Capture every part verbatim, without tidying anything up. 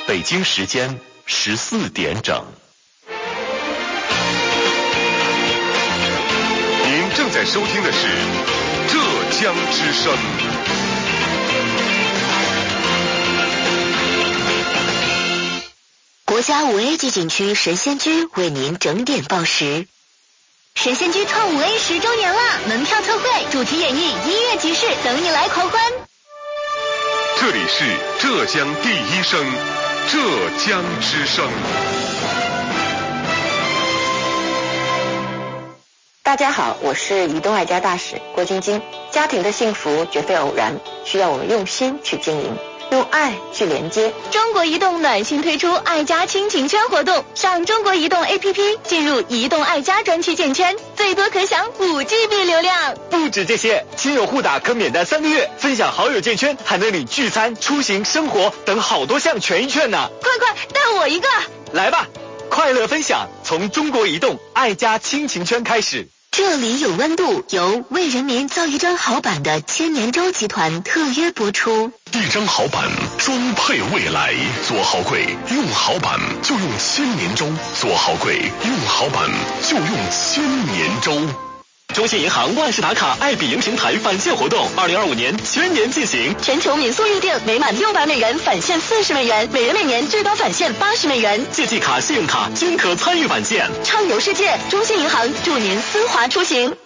北京时间十四点整。 您正在收听的是浙江之声。 国家五 A 级景区神仙居为您整点报时。神仙居创五 A 十周年了，门票特惠，主题演绎，音乐集市，等你来狂欢。 这里是浙江第一声，浙江之声。 大家好，我是移动爱家大使郭晶晶。家庭的幸福绝非偶然，需要我们用心去经营，用爱去连接。 中国移动暖心推出爱家亲情圈活动，上中国移动 A P P 进入移动爱家专区建圈，最多可享五 G B 流量。 不止这些，亲友互打可免单三个月，分享好友建圈还能领聚餐、出行、生活等好多项权益券呢。 快快带我一个！ 来吧，快乐分享从中国移动爱家亲情圈开始。 这里有温度，由为人民造一张好板的千年舟集团特约播出。 一张好板，装配未来。做好柜，用好板就用千年舟；做好柜，用好板就用千年舟。 中信银行万事达卡爱彼迎平台返现活动，二零二五年全年进行， 全球民宿预订每满六百美元返现四十美元，每人每年最高返现八十美元。 借记卡、信用卡均可参与返现， 畅游世界。中信银行祝您丝滑出行。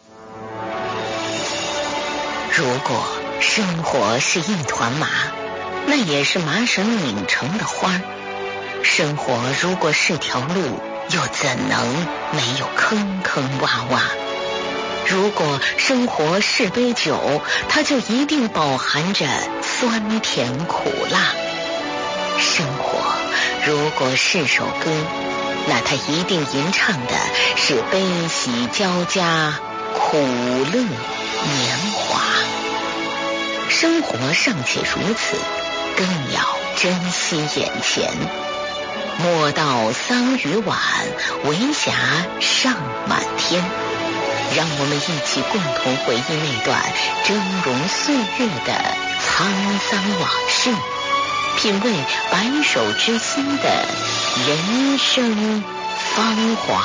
如果生活是一团麻，那也是麻绳拧成的花儿。生活如果是条路，又怎能没有坑坑洼洼？如果生活是杯酒，它就一定饱含着酸甜苦辣。生活如果是首歌，那它一定吟唱的是悲喜交加，苦乐年华。生活尚且如此，更要珍惜眼前。莫道桑榆晚，为霞尚满天。让我们一起共同回忆那段峥嵘岁月的沧桑往事，品味白首之心的人生芳华。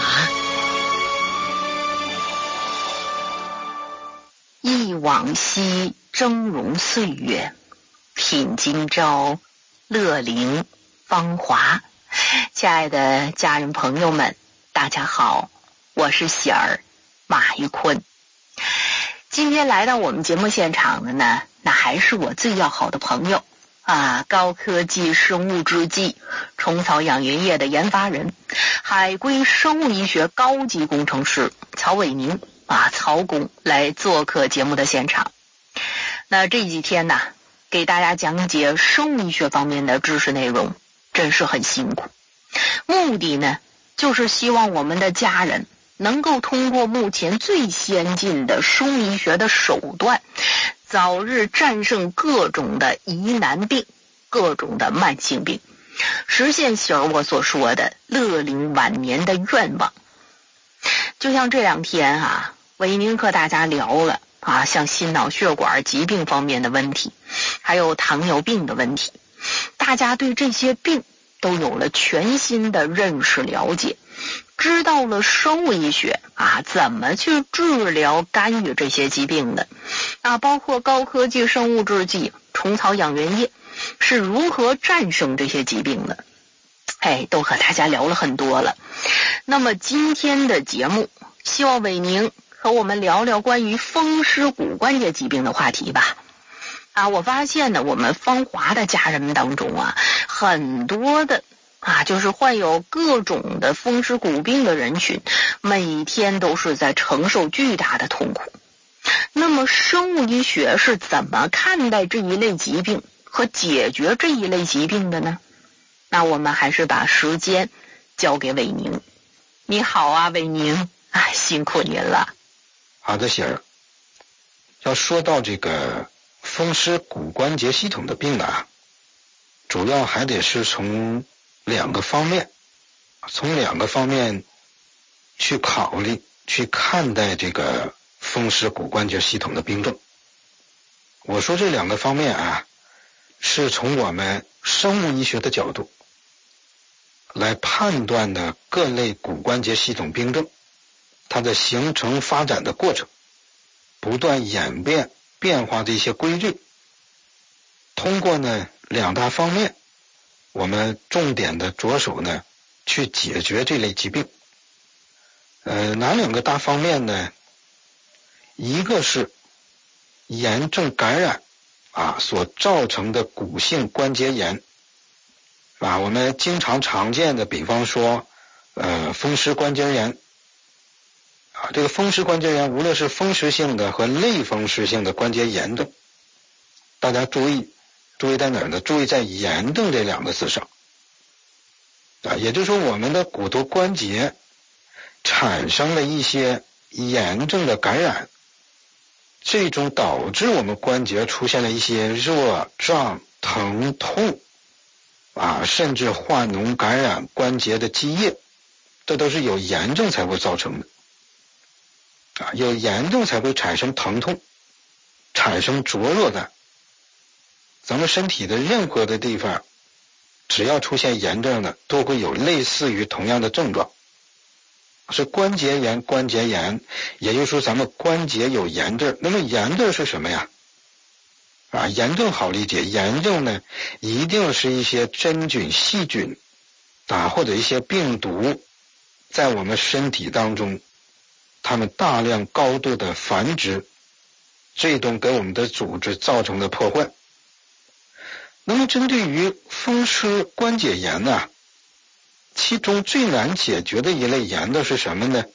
忆往昔峥嵘岁月，品今朝乐龄芳华。亲爱的家人朋友们，大家好，我是喜儿马玉坤。今天来到我们节目现场的呢，那还是我最要好的朋友啊，高科技生物制剂虫草养源液的研发人，海归生物医学高级工程师曹伟宁啊，曹工来做客节目的现场。那这几天呢，给大家讲解生物医学方面的知识内容，真是很辛苦。目的呢，就是希望我们的家人能够通过目前最先进的生物医学的手段，早日战胜各种的疑难病，各种的慢性病，实现喜儿我所说的乐龄晚年的愿望。就像这两天啊，伟宁和大家聊了啊，像心脑血管疾病方面的问题，还有糖尿病的问题，大家对这些病都有了全新的认识了解，知道了生物医学啊怎么去治疗干预这些疾病的啊，包括高科技生物制剂虫草养源液是如何战胜这些疾病的，哎，都和大家聊了很多了。那么今天的节目，希望伟宁和我们聊聊关于风湿骨关节疾病的话题吧。啊，我发现呢，我们芳华的家人们当中啊，很多的啊，就是患有各种的风湿骨病的人群，每天都是在承受巨大的痛苦。那么生物医学是怎么看待这一类疾病和解决这一类疾病的呢？那我们还是把时间交给伟宁。你好啊，伟宁，哎，辛苦您了。 好的，喜儿。要说到这个风湿骨关节系统的病啊，主要还得是从两个方面，从两个方面去考虑、去看待这个风湿骨关节系统的病症。我说这两个方面啊，是从我们生物医学的角度来判断的各类骨关节系统病症它的形成发展的过程，不断演变变化的一些规律。通过呢两大方面，我们重点的着手呢去解决这类疾病。呃，哪两个大方面呢？一个是炎症感染啊所造成的骨性关节炎啊，我们经常常见的，比方说呃风湿关节炎啊，这个风湿关节炎无论是风湿性的和类风湿性的关节炎症，大家注意注意在哪儿呢？注意在炎症这两个字上啊，也就是说我们的骨头关节产生了一些炎症的感染，最终导致我们关节出现了一些热胀疼痛啊，甚至化脓感染关节的积液，这都是有炎症才会造成的啊，有炎症才会产生疼痛，产生灼热感。咱们身体的任何的地方只要出现炎症的，都会有类似于同样的症状，是关节炎关节炎，也就是说咱们关节有炎症。那么炎症是什么呀？啊，炎症好理解，炎症呢一定是一些真菌细菌啊或者一些病毒在我们身体当中它们大量高度的繁殖，最终给我们的组织造成的破坏。那么针对于风湿关节炎呢、啊，其中最难解决的一类炎的是什么呢？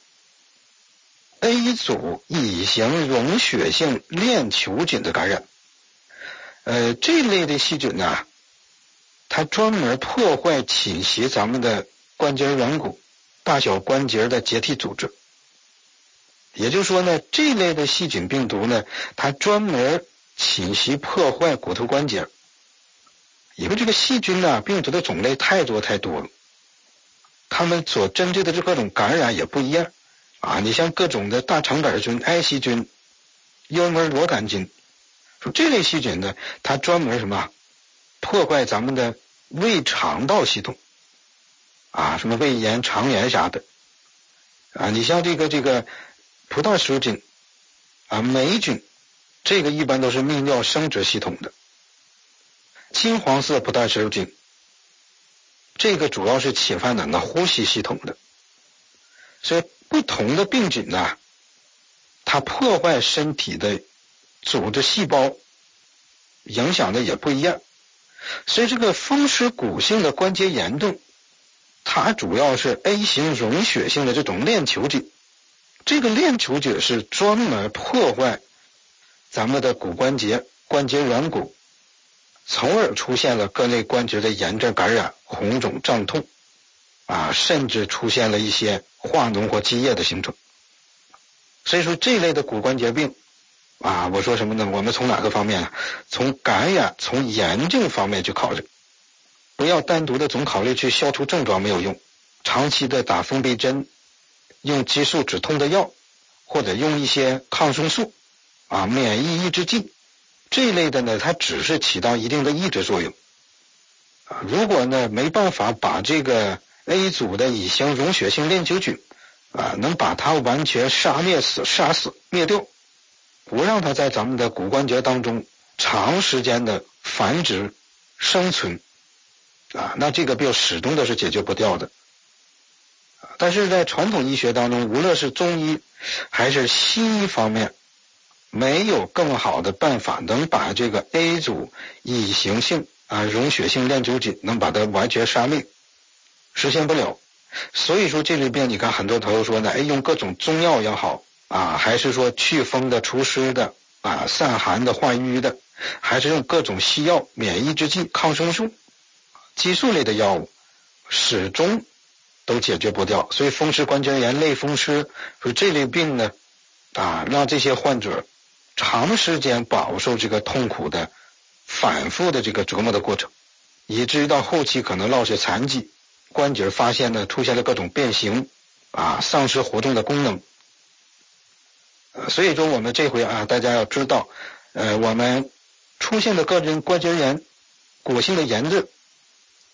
A 组乙型溶血性链球菌的感染。呃，这类的细菌呢、啊，它专门破坏侵袭咱们的关节软骨、大小关节的结缔组织。也就是说呢，这类的细菌病毒呢，它专门侵袭破坏骨头关节。因为这个细菌呢、啊，病毒的种类太多太多了，它们所针对的这各种感染也不一样啊。你像各种的大肠杆菌、埃希菌、幽门螺杆菌，说这类细菌呢，它专门什么破坏咱们的胃肠道系统啊，什么胃炎、肠炎啥的啊。你像这个这个葡萄球菌啊、霉菌，这个一般都是泌尿生殖系统的。金黄色葡萄球菌，这个主要是侵犯哪个呼吸系统的。所以不同的病菌呢，它破坏身体的组织细胞，影响的也不一样。所以这个风湿骨性的关节炎症，它主要是 A 型溶血性的这种链球菌。这个链球菌是专门破坏咱们的骨关节、关节软骨，从而出现了各类关节的炎症感染、红肿胀痛啊，甚至出现了一些化脓或积液的形成。所以说这类的骨关节病啊，我说什么呢？我们从哪个方面呢？从感染、从炎症方面去考虑，不要单独的总考虑去消除症状，没有用。长期的打封闭针，用激素止痛的药，或者用一些抗生素啊、免疫抑制剂这一类的呢，它只是起到一定的抑制作用啊。如果呢没办法把这个 A 组的乙型溶血性链球菌啊，能把它完全杀灭死、杀死、灭掉，不让它在咱们的骨关节当中长时间的繁殖生存啊，那这个病始终都是解决不掉的。但是在传统医学当中，无论是中医还是西医方面，没有更好的办法能把这个 A 组乙型性啊溶血性链球菌能把它完全杀灭，实现不了。所以说这类病，你看很多朋友说呢，哎，用各种中药也好啊，还是说祛风的、除湿的啊、散寒的、化瘀的，还是用各种西药、免疫制剂、抗生素、激素类的药物，始终都解决不掉。所以风湿关节炎、类风湿，说这类病呢啊，让这些患者长时间饱受这个痛苦的反复的这个折磨的过程，以至于到后期可能落下残疾，关节发现呢出现了各种变形啊，丧失活动的功能。呃，所以说我们这回啊，大家要知道，呃，我们出现的个人关节炎、骨性的炎症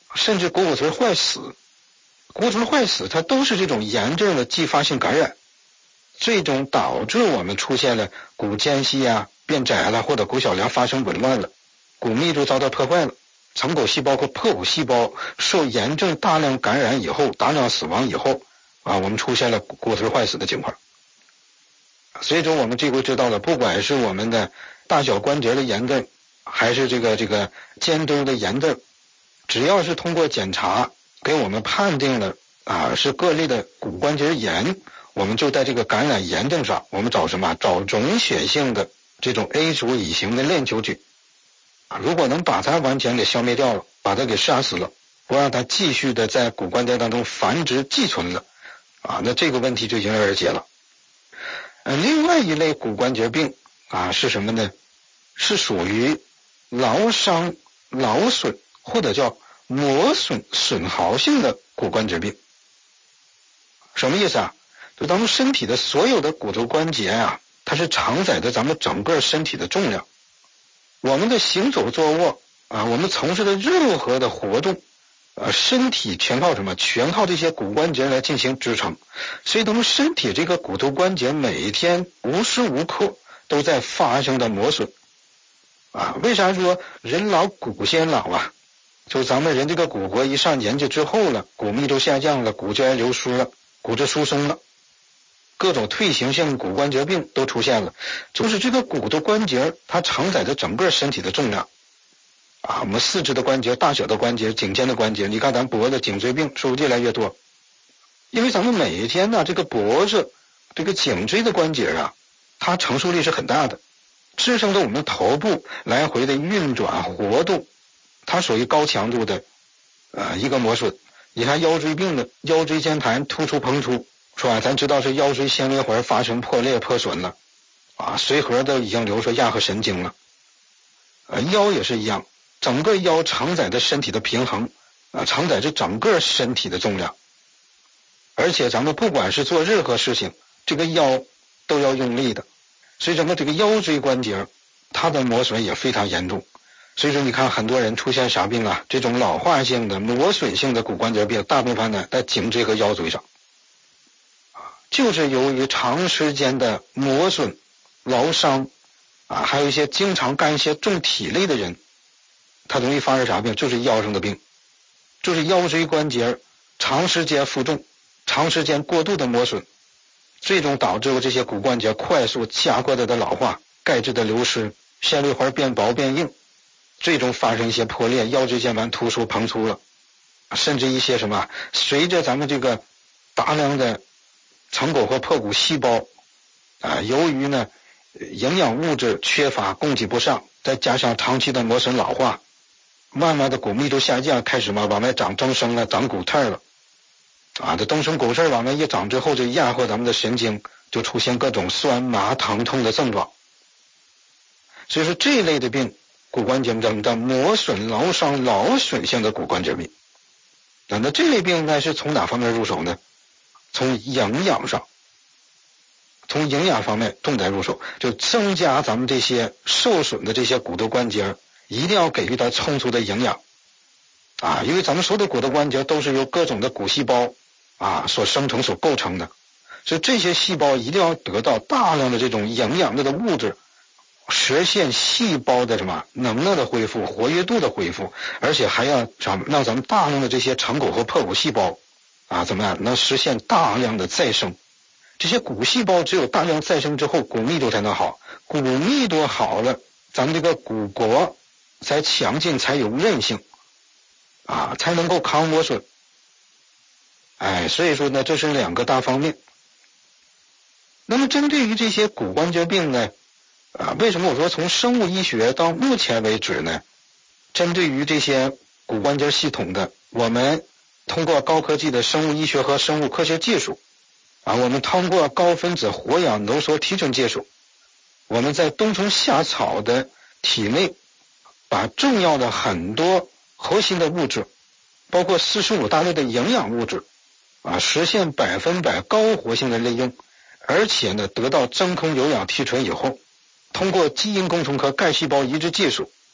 甚至骨髓坏死，骨髓坏死它都是这种炎症的继发性感染，最终导致我们出现了骨间隙啊变窄了，或者骨小梁发生紊乱了，骨密度遭到破坏了，成骨细胞或破骨细胞受炎症大量感染以后，大量死亡以后啊，我们出现了骨髓坏死的情况。所以说我们这回知道了，不管是我们的大小关节的炎症，还是这个这个肩周的炎症，只要是通过检查给我们判定了啊是各类的骨关节炎，我们就在这个感染炎症上，我们找什么？找溶血性的这种 A 族乙型的链球菌。如果能把它完全给消灭掉了，把它给杀死了，不让它继续的在骨关节当中繁殖寄存了啊，那这个问题就迎刃而解了。呃，另外一类骨关节病啊是什么呢？是属于劳伤、劳损或者叫磨损损耗性的骨关节病。什么意思啊？就咱们身体的所有的骨头关节啊，它是承载着咱们整个身体的重量。我们的行走坐卧啊，我们从事的任何的活动，呃，身体全靠什么？全靠这些骨关节来进行支撑。所以咱们身体这个骨头关节每天无时无刻都在发生的磨损啊。为啥说人老骨先老啊？就咱们人这个骨骼一上年纪之后了，骨密度下降了，骨质流失了，骨质疏松了，各种退行性骨关节病都出现了。就是这个骨头关节它承载着整个身体的重量啊，我们四肢的关节、大小的关节、颈肩的关节，你看咱脖子颈椎病是不是越来越多？因为咱们每一天呢，这个脖子、这个颈椎的关节啊，它承受力是很大的，支撑着我们头部来回的运转活动，它属于高强度的呃一个磨损。你看腰椎病的腰椎间盘突出膨出，是吧？咱知道是腰椎纤维环发生破裂破损了啊，髓核都已经流出亚核神经了。呃，腰也是一样，整个腰承载着身体的平衡啊，承载着整个身体的重量。而且咱们不管是做任何事情，这个腰都要用力的，所以咱们这个腰椎关节它的磨损也非常严重。所以说你看很多人出现啥病啊？这种老化性的磨损性的骨关节病，大部分呢在颈椎和腰椎上，就是由于长时间的磨损、劳伤啊，还有一些经常干一些重体力的人，他容易发生啥病？就是腰上的病，就是腰椎关节长时间负重、长时间过度的磨损，最终导致这些骨关节快速加快的老化、钙质的流失、纤维环变薄变硬，最终发生一些破裂，腰椎间盘突出膨出了，甚至一些什么，随着咱们这个大量的成骨和破骨细胞啊，由于呢营养物质缺乏供给不上，再加上长期的磨损老化，慢慢的骨密度下降，开始嘛往外长增生了，长骨刺了啊，这增生骨刺往外一长之后，就压迫咱们的神经，就出现各种酸麻疼痛的症状。所以说这一类的病，骨关节病叫磨损劳伤劳损性的骨关节病。那那这类病应该是从哪方面入手呢？从营养上，从营养方面重点入手，就增加咱们这些受损的这些骨头关节，一定要给予它充足的营养啊，因为咱们所有的骨头关节都是由各种的骨细胞啊所生成所构成的，所以这些细胞一定要得到大量的这种营养类的物质，实现细胞的什么能量的恢复、活跃度的恢复，而且还要让咱们大量的这些成骨和破骨细胞啊怎么样能实现大量的再生。这些骨细胞只有大量再生之后，骨密度才能好，骨密度好了，咱们这个骨骼才强劲，才有韧性啊，才能够抗磨损。哎，所以说呢，这是两个大方面。那么针对于这些骨关节病呢，啊，为什么我说从生物医学到目前为止呢，针对于这些骨关节系统的，我们通过高科技的生物医学和生物科学技术啊，我们通过高分子活氧浓缩提纯技术，我们在冬虫夏草的体内把重要的很多核心的物质，包括四十五大类的营养物质啊，实现百分百高活性的利用，而且呢得到真空有氧提纯以后，通过基因工程和干细胞移植技术，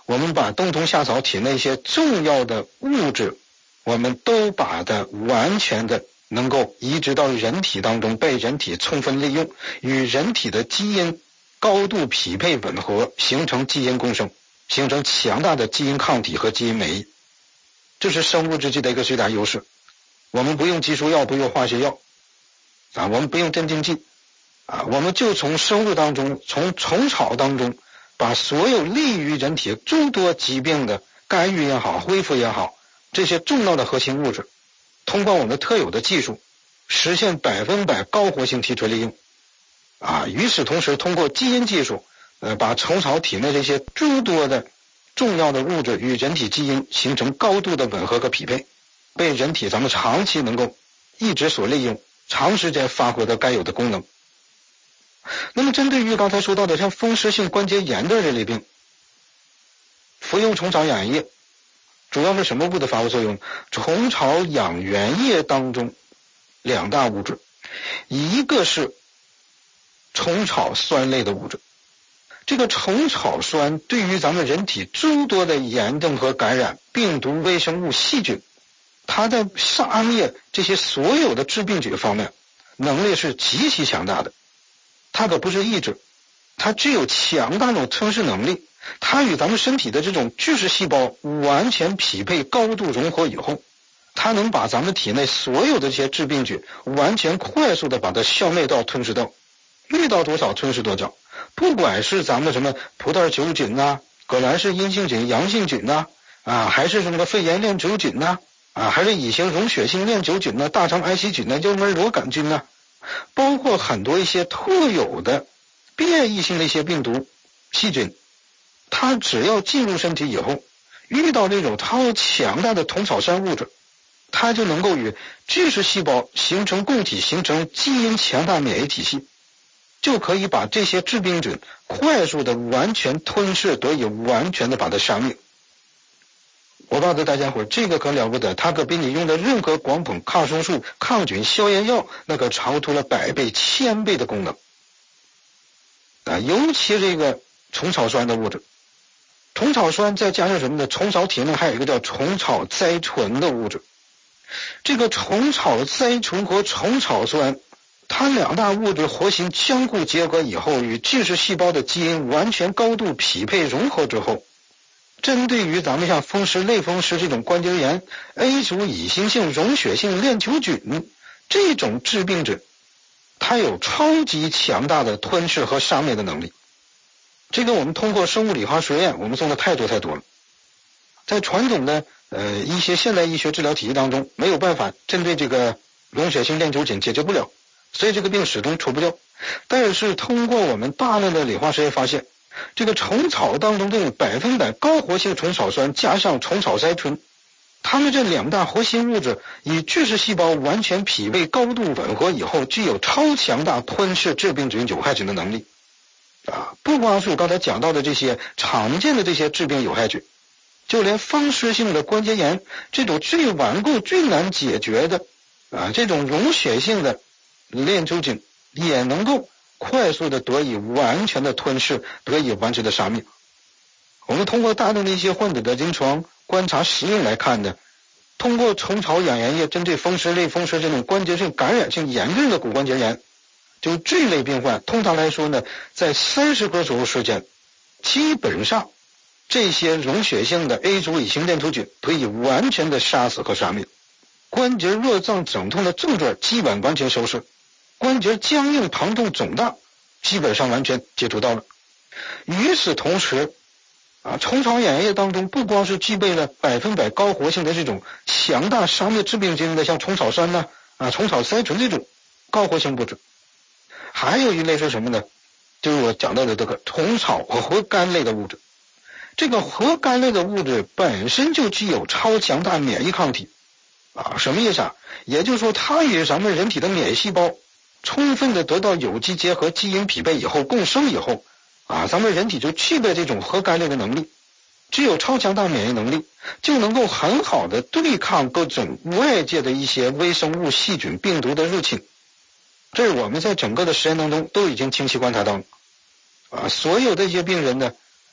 我们把冬虫夏草体内一些重要的物质，我们都把它完全的能够移植到人体当中，被人体充分利用，与人体的基因高度匹配吻合，形成基因共生，形成强大的基因抗体和基因免疫。这是生物制剂的一个最大优势。我们不用激素药，不用化学药啊，我们不用镇静剂啊，我们就从生物当中，从虫草当中，把所有利于人体诸多疾病的干预也好，恢复也好，这些重要的核心物质，通过我们的特有的技术，实现百分百高活性提纯利用啊。与此同时，通过基因技术，呃，把虫草体内这些诸多的重要的物质与人体基因形成高度的吻合和匹配，被人体咱们长期能够一直所利用，长时间发挥的该有的功能。那么针对于刚才说到的像风湿性关节炎的这类病，服用虫草养颜液主要是什么物的发挥作用？虫草养元液当中两大物质，一个是虫草酸类的物质。这个虫草酸对于咱们人体诸多的炎症和感染、病毒、微生物、细菌，它在杀灭这些所有的致病菌方面能力是极其强大的。它可不是抑制，它具有强大的吞噬能力，它与咱们身体的这种巨噬细胞完全匹配，高度融合以后，它能把咱们体内所有的这些致病菌完全快速的把它消灭掉、吞噬掉，遇到多少吞噬多少。不管是咱们什么葡萄球菌呐、革兰氏阴性菌、阳性菌呐、啊，还是什么肺炎链球菌呐、啊，还是乙型溶血性链球菌呐、大肠癌细菌呐、幽门螺杆菌呐，包括很多一些特有的变异性的一些病毒细菌，它只要进入身体以后，遇到这种超强大的虫草酸物质，它就能够与巨噬细胞形成共体，形成基因强大免疫体系，就可以把这些致病菌快速的完全吞噬，得以完全的把它杀灭。我告诉大家伙，这个可了不得，它可比你用的任何广谱、抗生素、抗菌、消炎药那个超出了百倍、千倍的功能啊！尤其这个虫草酸的物质，虫草酸再加上什么呢？虫草体内还有一个叫虫草甾醇的物质。这个虫草甾醇和虫草酸，它两大物质活性相互结合以后，与巨噬细胞的基因完全高度匹配融合之后，针对于咱们像风湿、类风湿这种关节炎、A 族乙型性溶血性链球菌这种致病菌，它有超级强大的吞噬和杀灭的能力。这个我们通过生物理化实验，我们做的太多太多了。在传统的呃一些现代医学治疗体系当中，没有办法针对这个溶血性链球菌解决不了，所以这个病始终除不掉。但是通过我们大量的理化实验发现，这个虫草当中这种百分百高活性虫草酸加上虫草甾醇，它们这两大活性物质与巨噬细胞完全匹配、高度吻合以后，具有超强大吞噬致病菌、有害菌的能力啊！不光是我刚才讲到的这些常见的这些致病有害菌，就连风湿性的关节炎这种最顽固、最难解决的啊这种溶血性的链球菌，也能够快速的得以完全的吞噬，得以完全的杀灭。我们通过大量的一些患者的临床观察实验来看呢，通过虫草养颜液针对风湿、类风湿这种关节性感染性严重的骨关节炎，就这类病患，通常来说呢，在三十个小时时间，基本上这些溶血性的 A 族乙型链球菌可以完全的杀死和杀灭，关节热胀整痛的症状基本完全消失，关节僵硬、疼痛、肿大基本上完全解除到了。与此同时啊，虫草养颜液当中不光是具备了百分百高活性的这种强大杀灭致病菌的像虫草酸呢、啊虫草甾醇这种高活性物质，还有一类是什么呢？就是我讲到的这个虫草和核苷类的物质。这个核苷类的物质本身就具有超强大免疫抗体啊，什么意思啊？也就是说，它与咱们人体的免疫细胞充分的得到有机结合、基因匹配以后、共生以后啊，咱们人体就具备这种核苷类的能力，具有超强大免疫能力，就能够很好的对抗各种外界的一些微生物、细菌、病毒的入侵。这是我们在整个的实验当中都已经清晰观察到了啊，所有的一些病人呢，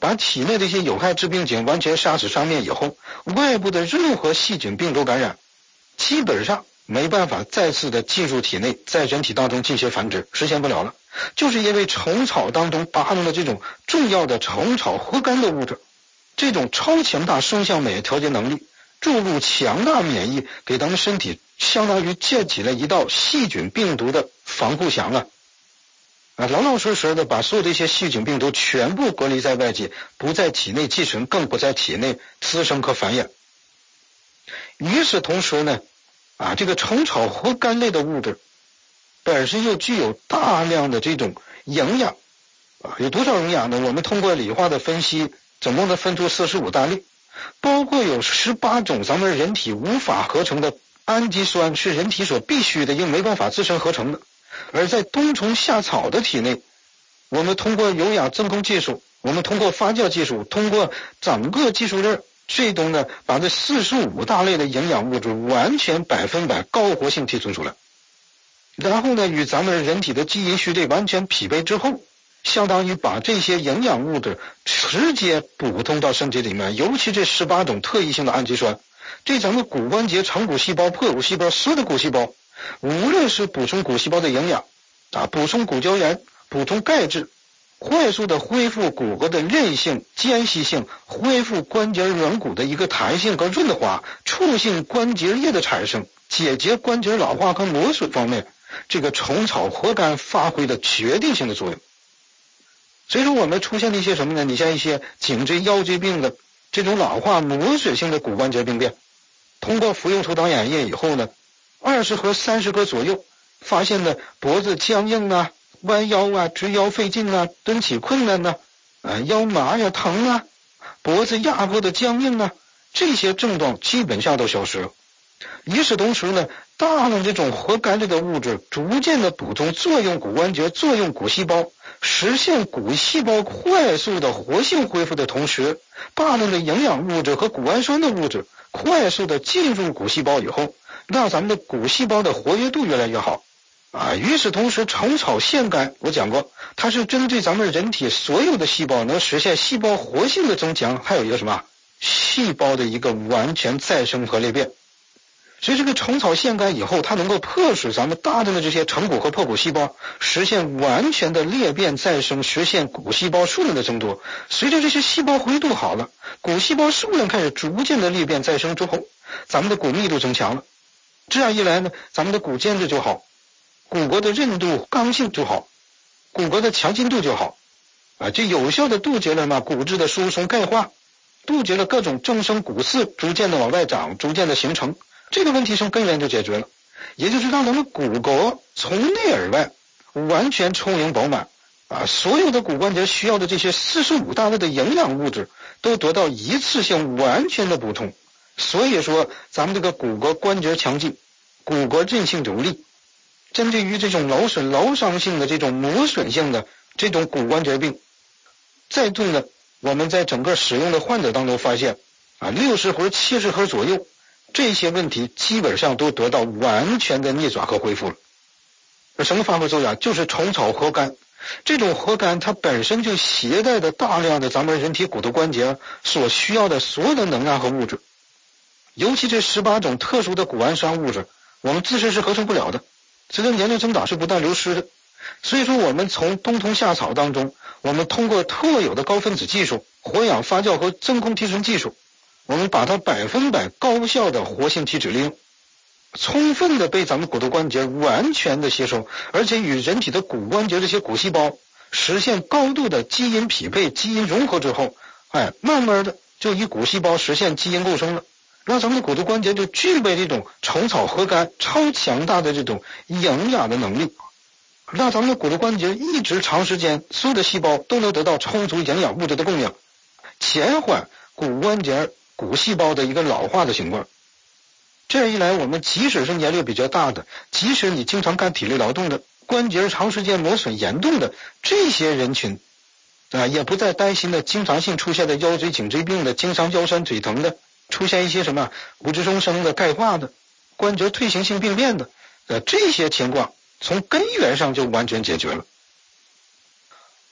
把体内的一些有害致病菌完全杀死杀灭以后，外部的任何细菌病毒感染基本上没办法再次的进入体内，在人体当中进行繁殖，实现不了了。就是因为虫草当中包含了这种重要的虫草活苷的物质，这种超强大生相免疫调节能力，注入强大免疫，给咱们身体相当于建起了一道细菌病毒的防护墙啊！啊，老老实实的把所有的一些细菌病毒全部隔离在外界，不在体内寄生，更不在体内滋生和繁衍。与此同时呢，啊，这个虫草活苷类的物质本身又具有大量的这种营养啊，有多少营养呢？我们通过理化的分析，总共的分出四十五大类，包括有十八种咱们人体无法合成的氨基酸，是人体所必须的，又没办法自身合成的。而在冬虫夏草的体内，我们通过有氧真空技术，我们通过发酵技术，通过整个技术链最终呢，把这四十五大类的营养物质完全百分百高活性提纯出来，然后呢，与咱们人体的基因序列完全匹配之后，相当于把这些营养物质直接补充到身体里面，尤其这十八种特异性的氨基酸，对咱们骨关节、成骨细胞、破骨细胞所有的骨细胞，无论是补充骨细胞的营养啊，补充骨胶原，补充钙质，快速的恢复骨骼的韧性、间隙性，恢复关节软骨的一个弹性和润滑，促进关节液的产生，解决关节老化和磨损方面，这个虫草活苷发挥的决定性的作用。所以说我们出现了一些什么呢？你像一些颈椎腰椎病的这种老化磨损性的骨关节病变，通过服用除党氧液以后呢，二十盒三十盒左右，发现了脖子僵硬啊，弯腰啊，直腰费劲啊，蹲起困难呐、啊，啊腰麻呀疼啊，脖子压迫的僵硬啊，这些症状基本上都消失了。与此同时呢，大量这种活苷类的物质逐渐的补充作用骨关节，作用骨细胞，实现骨细胞快速的活性恢复的同时，大量的营养物质和谷氨酸的物质快速的进入骨细胞以后，让咱们的骨细胞的活跃度越来越好啊。与此同时，虫草腺苷我讲过，它是针对咱们人体所有的细胞能实现细胞活性的增强，还有一个什么细胞的一个完全再生和裂变。所以这个虫草腺苷以后，它能够迫使咱们大量的这些成骨和破骨细胞实现完全的裂变再生，实现骨细胞数量的增多。随着这些细胞活跃度好了，骨细胞数量开始逐渐的裂变再生之后，咱们的骨密度增强了，这样一来呢，咱们的骨间质就好，骨骼的韧度刚性就好，骨骼的强筋度就好啊，就有效的杜绝了嘛骨质的疏松钙化，杜绝了各种增生骨刺逐渐的往外长，逐渐的形成，这个问题从根源就解决了，也就是让咱们骨骼从内而外完全充盈饱满啊，所有的骨关节需要的这些四十五大类的营养物质都得到一次性完全的补充。所以说咱们这个骨骼关节强劲，骨骼韧性有力，针对于这种劳损劳伤性的这种磨损性的这种骨关节病，再度呢我们在整个使用的患者当中发现啊，六十盒七十盒左右，这些问题基本上都得到完全的逆转和恢复了。那什么发挥作用？就是虫草活苷。这种活苷它本身就携带的大量的咱们人体骨头关节所需要的所有的能量和物质，尤其这十八种特殊的谷氨酸物质，我们自身是合成不了的，随着年龄增长是不断流失的。所以说我们从冬虫夏草当中，我们通过特有的高分子技术、活氧发酵和真空提纯技术，我们把它百分百高效的活性体脂利用，充分的被咱们骨头关节完全的吸收，而且与人体的骨关节这些骨细胞实现高度的基因匹配、基因融合之后，哎，慢慢的就以骨细胞实现基因共生了，让咱们的骨头关节就具备这种虫草活苷超强大的这种营养的能力，让咱们的骨头关节一直长时间所有的细胞都能得到充足营养物质的供应，减缓骨关节骨细胞的一个老化的情况。这样一来，我们即使是年龄比较大的，即使你经常干体力劳动的，关节长时间磨损严重的这些人群啊，也不再担心的经常性出现的腰椎颈椎病的，经常腰酸腿疼的，出现一些什么骨质增生的、钙化的、关节退行性病变的，呃，这些情况从根源上就完全解决了。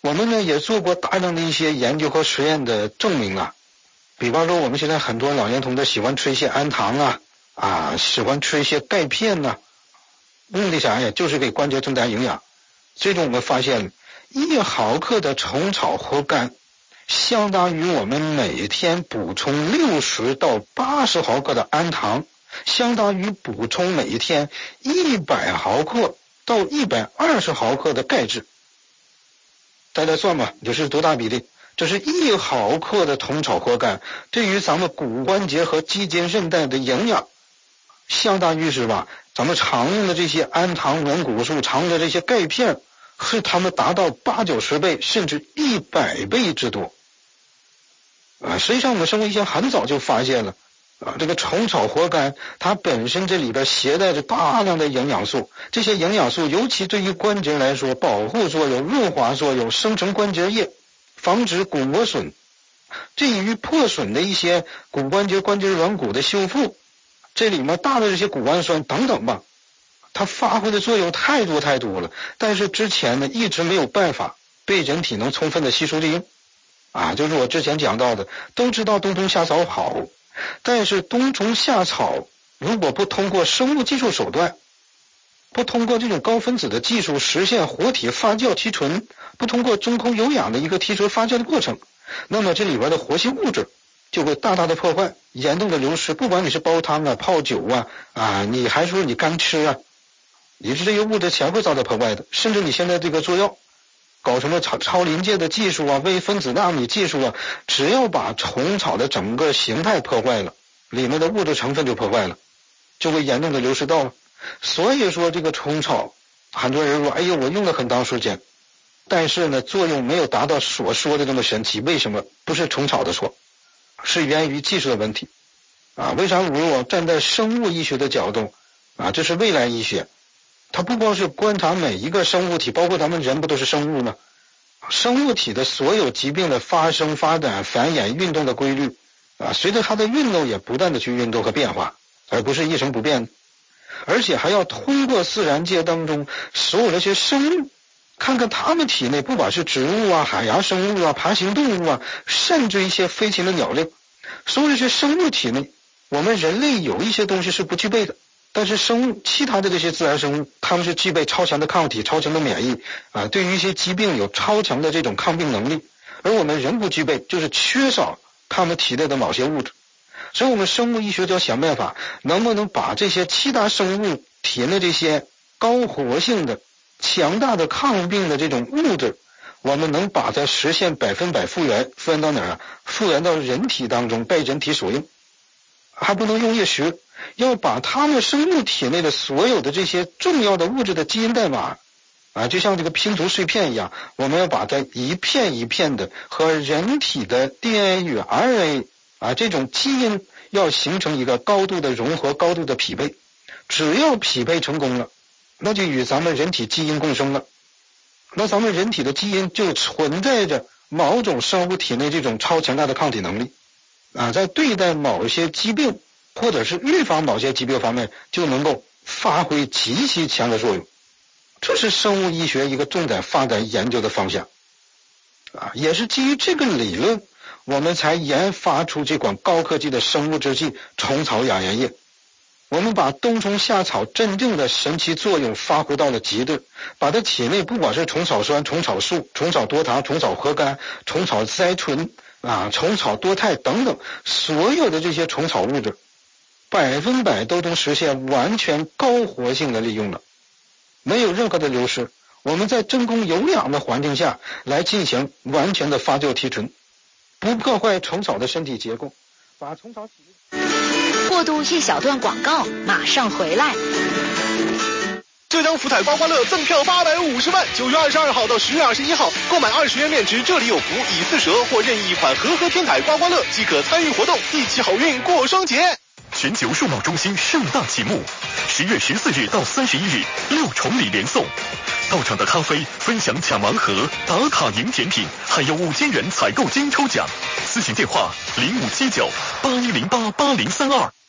我们呢也做过大量的一些研究和实验的证明啊，比方说我们现在很多老年同志喜欢吃一些氨糖啊啊，喜欢吃一些钙片呐、啊，目的啥呀？就是给关节增加营养。最终我们发现，一毫克的虫草活苷相当于我们每天补充六十到八十毫克的氨糖，相当于补充每天一百毫克到一百二十毫克的钙质。大家算吧，这是多大比例？这是一毫克的虫草活苷对于咱们骨关节和肌腱韧带的营养，相当于是吧，咱们常用的这些氨糖、软骨素、常用的这些钙片，是它们达到八九十倍甚至一百倍之多。啊，实际上我们生物医学很早就发现了啊，这个虫草活苷它本身这里边携带着大量的营养素，这些营养素尤其对于关节来说，保护作用、润滑作用、生成关节液，防止骨磨损，至于破损的一些骨关节关节软骨的修复，这里面大的这些谷氨酸等等吧，它发挥的作用太多太多了，但是之前呢一直没有办法被人体能充分的吸收利用啊，就是我之前讲到的，都知道冬虫夏草好，但是冬虫夏草如果不通过生物技术手段，不通过这种高分子的技术实现活体发酵提纯，不通过中空有氧的一个提纯发酵的过程，那么这里边的活性物质就会大大的破坏，严重的流失。不管你是煲汤啊、泡酒啊啊，你还说你干吃啊，也是这些物质全会遭到破坏的。甚至你现在这个做药，搞什么超超临界的技术啊、微分子纳米技术啊，只要把虫草的整个形态破坏了，里面的物质成分就破坏了，就会严重的流失到了。所以说这个虫草，很多人说，哎呦，我用了很长时间，但是呢，作用没有达到所说的这么神奇。为什么？不是虫草的错，是源于技术的问题啊。为啥我站在生物医学的角度啊？这是未来医学，它不光是观察每一个生物体，包括咱们人不都是生物吗？生物体的所有疾病的发生、发展、繁衍、运动的规律啊，随着它的运动也不断的去运动和变化，而不是一成不变的。而且还要通过自然界当中所有这些生物，看看他们体内不管是植物啊、海洋生物啊、爬行动物啊，甚至一些飞禽的鸟类，所有这些生物体内，我们人类有一些东西是不具备的，但是生物其他的这些自然生物，他们是具备超强的抗体、超强的免疫啊，对于一些疾病有超强的这种抗病能力，而我们人不具备，就是缺少他们体内的某些物质。所以我们生物医学就要想办法，能不能把这些其他生物体内这些高活性的、强大的抗病的这种物质，我们能把它实现百分百复原，复原到哪儿啊？复原到人体当中，被人体所用，还不能用夜食，要把他们生物体内的所有的这些重要的物质的基因代码啊，就像这个拼图碎片一样，我们要把它一片一片的和人体的 D N A 与 R N A啊，这种基因要形成一个高度的融合、高度的匹配。只要匹配成功了，那就与咱们人体基因共生了。那咱们人体的基因就存在着某种生物体内这种超强大的抗体能力啊，在对待某些疾病或者是预防某些疾病方面，就能够发挥极其强的作用。这是生物医学一个重点发展研究的方向啊，也是基于这个理论，我们才研发出这款高科技的生物制剂虫草养颜液。我们把冬虫夏草真正的神奇作用发挥到了极致，把它体内不管是虫草酸、虫草素、虫草多糖、虫草核苷、虫草甾醇啊、虫草多肽等等所有的这些虫草物质，百分百都能实现完全高活性的利用了，没有任何的流失。我们在真空有氧的环境下来进行完全的发酵提纯，不破坏虫草的身体结构，把虫草体内。 过渡一小段广告，马上回来。 浙江福彩刮刮乐赠票八百五十万，九月二十二号到十月二十一号，购买二十元面值这里有福以四蛇或任意一款和合天彩刮刮乐即可参与活动，一起好运过双节。 全球数贸中心盛大启幕，十月十四日到三十一日六重礼连送，到场的咖啡分享抢盲盒、打卡赢甜品，还有五千元采购金抽奖。咨询电话零五七九八一零八八零三二。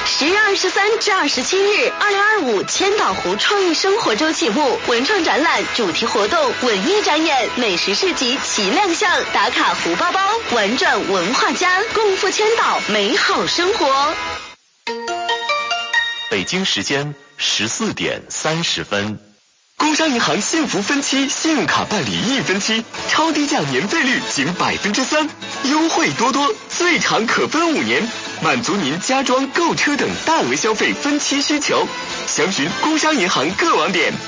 十月二十三至二十七日，二零二五千岛湖创意生活周启幕，文创展览、主题活动、文艺展演、美食市集齐亮相，打卡湖包包，玩转文化家，共赴千岛美好生活。 北京时间十四点三十分。 工商银行幸福分期信用卡办理一分期，超低价年费率仅百分之三，优惠多多，最长可分五年，满足您家装、购车等大额消费分期需求。详询工商银行各网点。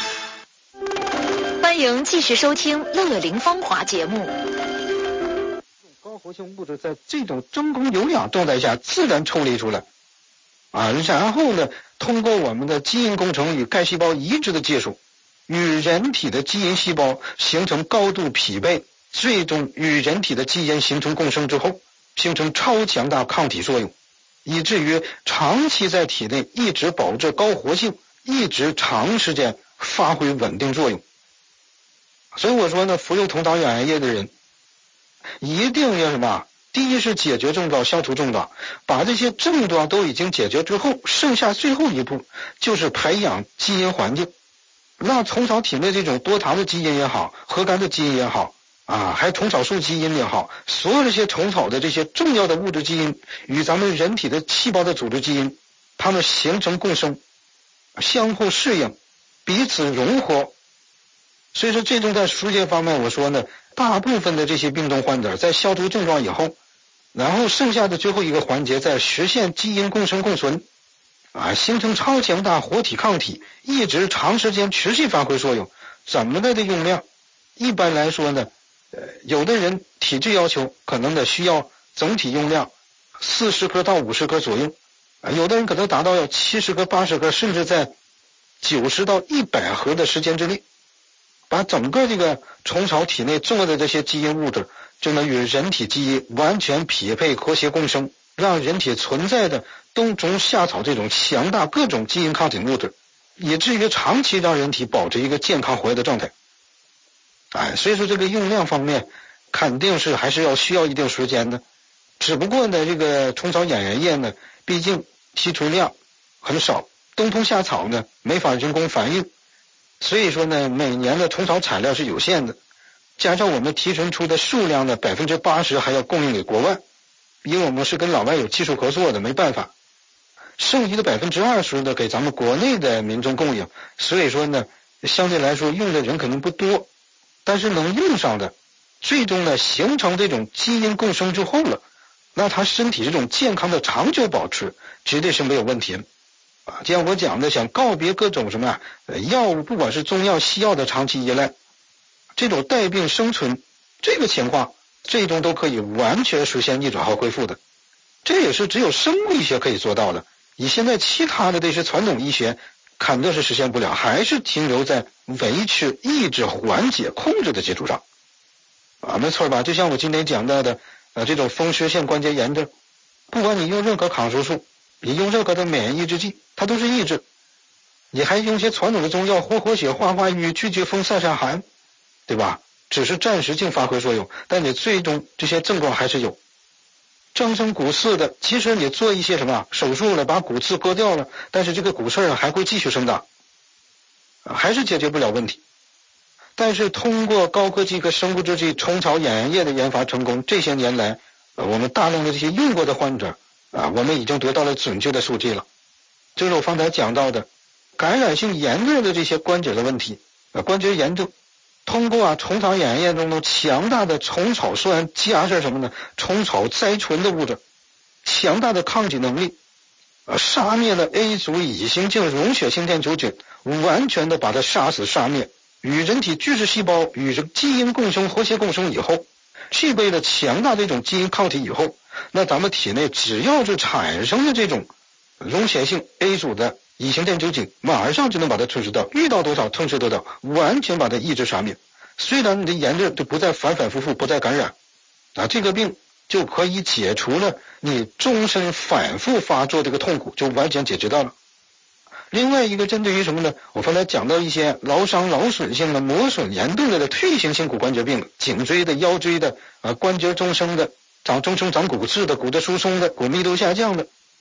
欢迎继续收听《乐龄芳华》节目。 高活性物质在这种真空有氧状态下自然抽离出来啊，然后呢，通过我们的基因工程与该细胞移植的技术，与人体的基因细胞形成高度匹配，最终与人体的基因形成共生之后，形成超强大抗体作用，以至于长期在体内一直保持高活性，一直长时间发挥稳定作用。所以我说呢，服用虫草养颜液的人一定要什么？第一是解决症状，消除症状，把这些症状都已经解决之后，剩下最后一步就是培养基因环境，让虫草体内这种多糖的基因也好，核苷的基因也好啊，还有虫草素基因也好，所有这些虫草的这些重要的物质基因与咱们人体的细胞的组织基因，它们形成共生，相互适应，彼此融合。所以说这种在疏解方面，我说呢，大部分的这些病症患者在消除症状以后，然后剩下的最后一个环节在实现基因共生共存啊，形成超强大活体抗体，一直长时间持续发挥作用。怎么的的用量？一般来说呢，呃，有的人体质要求可能的需要整体用量四十克到五十克左右啊，有的人可能达到要七十克、八十克，甚至在九十到一百盒的时间之内，把整个这个虫草体内重要的这些基因物质就能与人体基因完全匹配、和谐共生，让人体存在的冬虫夏草这种强大各种基因抗体物质，以至于长期让人体保持一个健康活跃的状态。哎，所以说这个用量方面肯定是还是要需要一定时间的。只不过呢，这个虫草养颜液呢，毕竟提纯量很少，冬虫夏草呢没法人工繁育，所以说呢，每年的虫草产量是有限的，加上我们提纯出的数量呢，百分之八十还要供应给国外，因为我们是跟老外有技术合作的，没办法。剩下的百分之二十呢，给咱们国内的民众供应，所以说呢，相对来说用的人可能不多，但是能用上的，最终呢，形成这种基因共生之后了，那他身体这种健康的长久保持，绝对是没有问题的。啊，就像我讲的，想告别各种什么呃药物，不管是中药、西药的长期依赖，这种带病生存这个情况，最终都可以完全实现逆转和恢复的。这也是只有生物医学可以做到的，以现在其他的这些传统医学肯定是实现不了，还是停留在维持、抑制、缓解、控制的基础上。啊，没错吧？就像我今天讲到的，呃，这种风湿性关节炎症，不管你用任何抗生素，你用任何的免疫抑制剂，它都是抑制。你还用些传统的中药，活活血、化化瘀、去疥风、散散寒，对吧？只是暂时性发挥作用，但你最终这些症状还是有。增生骨刺的，其实你做一些什么手术了，把骨刺割掉了，但是这个骨刺还会继续生长，还是解决不了问题。但是通过高科技和生物制剂虫草养颜液的研发成功，这些年来，呃，我们大量的这些用过的患者啊，我们已经得到了准确的数据了。就是我方才讲到的感染性炎热的这些关节的问题，呃，关节炎症，通过啊虫草养颜液中的强大的虫草酸加上什么呢？虫草甾醇的物质，强大的抗体能力，呃，杀灭了 A 族乙型性溶血性链球菌，完全的把它杀死杀灭。与人体巨噬细胞与这基因共生、和谐共生以后，具备了强大的这种基因抗体以后，那咱们体内只要是产生的这种溶血性 A 组的乙型链球菌，马上就能把它吞噬掉，遇到多少吞噬多少，完全把它抑制杀灭。虽然你的炎热就不再反反复复，不再感染啊，这个病就可以解除了你终身反复发作这个痛苦，就完全解决到了。另外一个针对于什么呢？我刚才讲到一些劳伤劳损性的磨损严重的退行性骨关节病，颈椎的、腰椎的、啊关节终生的、长终生长骨刺的、骨质疏松的、骨密度下降的，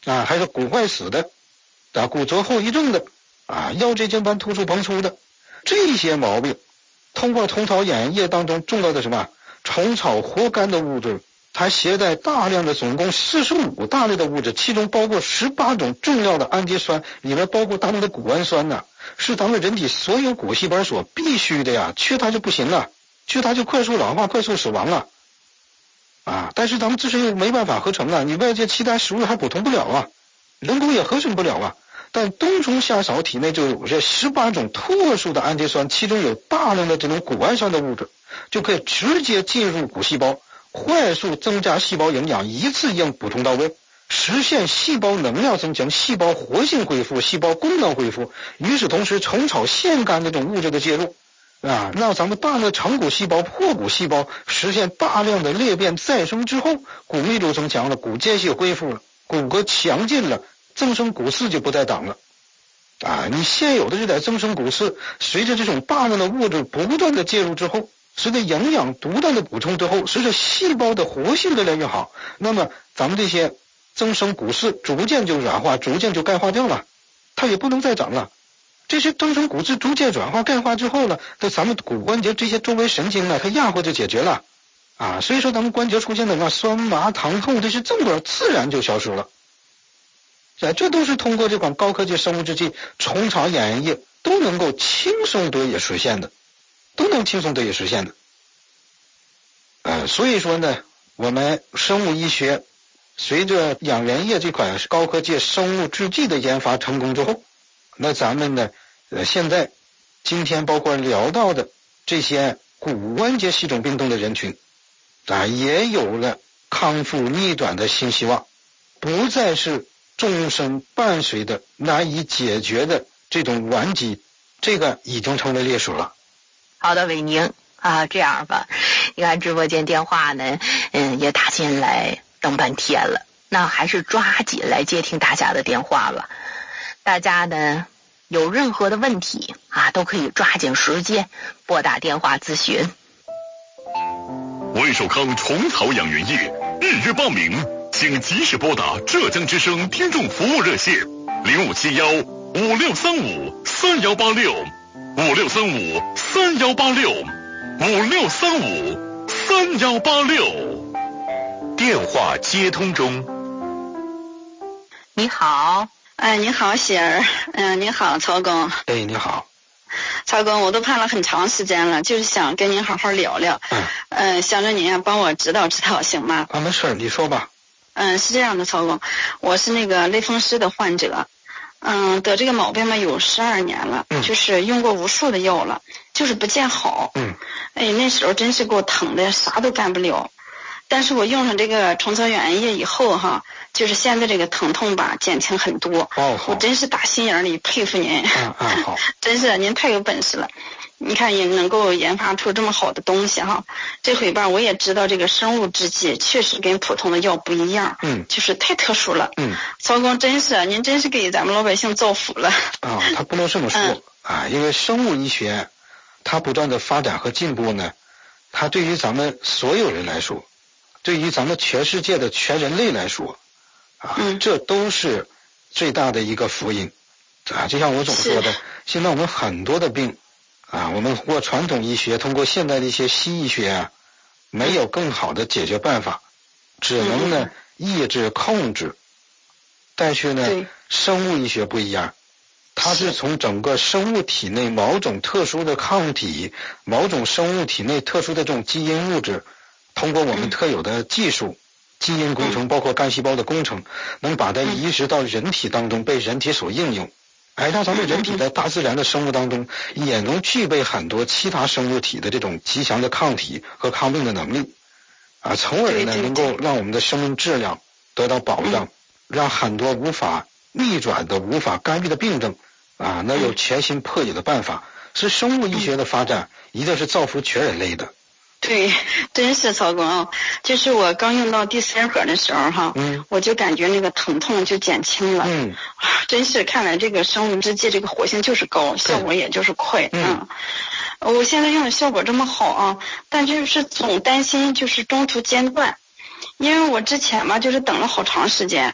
啊，还是骨坏死的，啊，骨折后遗症的，啊，腰椎间盘突出膨出的，这些毛病，通过虫草眼液当中重要的什么虫草活苷的物质，它携带大量的总共四十五大类的物质，其中包括十八种重要的氨基酸，里面包括大量的谷氨酸呢，是咱们人体所有骨细胞所必须的呀，缺它就不行了，缺它就快速老化、快速死亡了。啊，但是咱们自身又没办法合成啊，你外界其他食物还补充不了啊，人工也合成不了啊。但冬虫夏草体内就有这十八种特殊的氨基酸，其中有大量的这种谷氨酸的物质，就可以直接进入骨细胞，快速增加细胞营养，一次性补充到位，实现细胞能量增强、细胞活性恢复、细胞功能恢复。与此同时，虫草腺苷这种物质的介入啊，让咱们大量的成骨细胞、破骨细胞实现大量的裂变再生之后，骨密度增强了，骨间隙恢复了，骨骼强劲了，增生骨刺就不再挡了。啊，你现有的这点增生骨刺，随着这种大量的物质不断的介入之后，随着营养不断的补充之后，随着细胞的活性越来越好，那么咱们这些增生骨刺逐渐就软化，逐渐就钙化掉了，它也不能再长了。这些增生骨质逐渐软化钙化之后呢，对咱们骨关节这些周围神经呢，它压迫就解决了啊。所以说咱们关节出现的什么酸麻疼痛这些症状自然就消失了。啊，这都是通过这款高科技生物制剂虫草眼液都能够轻松得以实现的，都能轻松得以实现的。呃，所以说呢，我们生物医学随着养元液这款高科技生物制剂的研发成功之后，那咱们呢，呃，现在今天包括聊到的这些骨关节系统病痛的人群啊，也有了康复逆转的新希望，不再是终身伴随的难以解决的这种顽疾，这个已经成为历史了。 好的，伟宁啊，这样吧，你看直播间电话呢，嗯，也打进来等半天了，那还是抓紧来接听大家的电话吧。大家呢有任何的问题啊，都可以抓紧时间拨打电话咨询。 万寿康虫草养元液预约报名，请及时拨打浙江之声听众服务热线零五七幺五六三五三幺八六五六三五三幺八六五六三五三幺八六。电话接通中。 你好。 哎，你好，喜儿。嗯、呃，你好，曹工。 哎，你好。 曹工，我都盼了很长时间了，就是想跟您好好聊聊。嗯。呃，想着您啊，帮我指导指导，行吗？ 啊，没事，你说吧。 嗯，是这样的，曹工，我是那个类风湿的患者，嗯，得这个毛病嘛有十二年了，嗯，就是用过无数的药了，就是不见好。嗯。哎，那时候真是给我疼的，啥都干不了。但是我用上这个虫草原液以后哈，就是现在这个疼痛吧减轻很多。哦，我真是打心眼里佩服您。 嗯嗯，好。 真是您太有本事了，你看也能够研发出这么好的东西哈。这回吧我也知道这个生物制剂确实跟普通的药不一样，嗯，就是太特殊了。嗯，曹工真是您真是给咱们老百姓造福了。 啊、哦，他不能这么说、嗯、啊，因为生物医学它不断的发展和进步呢，它对于咱们所有人来说，对于咱们全世界的全人类来说啊、嗯，这都是最大的一个福音啊。就像我总说的，现在我们很多的病啊，我们通过传统医学，通过现代的一些西医学啊，没有更好的解决办法，只能呢抑制控制。但是呢，生物医学不一样，它是从整个生物体内某种特殊的抗体，某种生物体内特殊的这种基因物质，通过我们特有的技术，基因工程包括干细胞的工程，能把它移植到人体当中，被人体所应用。哎，让咱们人体在大自然的生物当中也能具备很多其他生物体的这种极强的抗体和抗病的能力啊，从而呢能够让我们的生命质量得到保障，让很多无法逆转的、无法干预的病症啊，能有全新破解的办法。是生物医学的发展一定是造福全人类的。 对，真是曹工啊！就是我刚用到第三盒的时候哈，嗯，我就感觉那个疼痛就减轻了，嗯，真是看来这个生物制剂这个活性就是高，效果也就是快，嗯，嗯我现在用的效果这么好啊，但就是总担心就是中途间断，因为我之前嘛就是等了好长时间。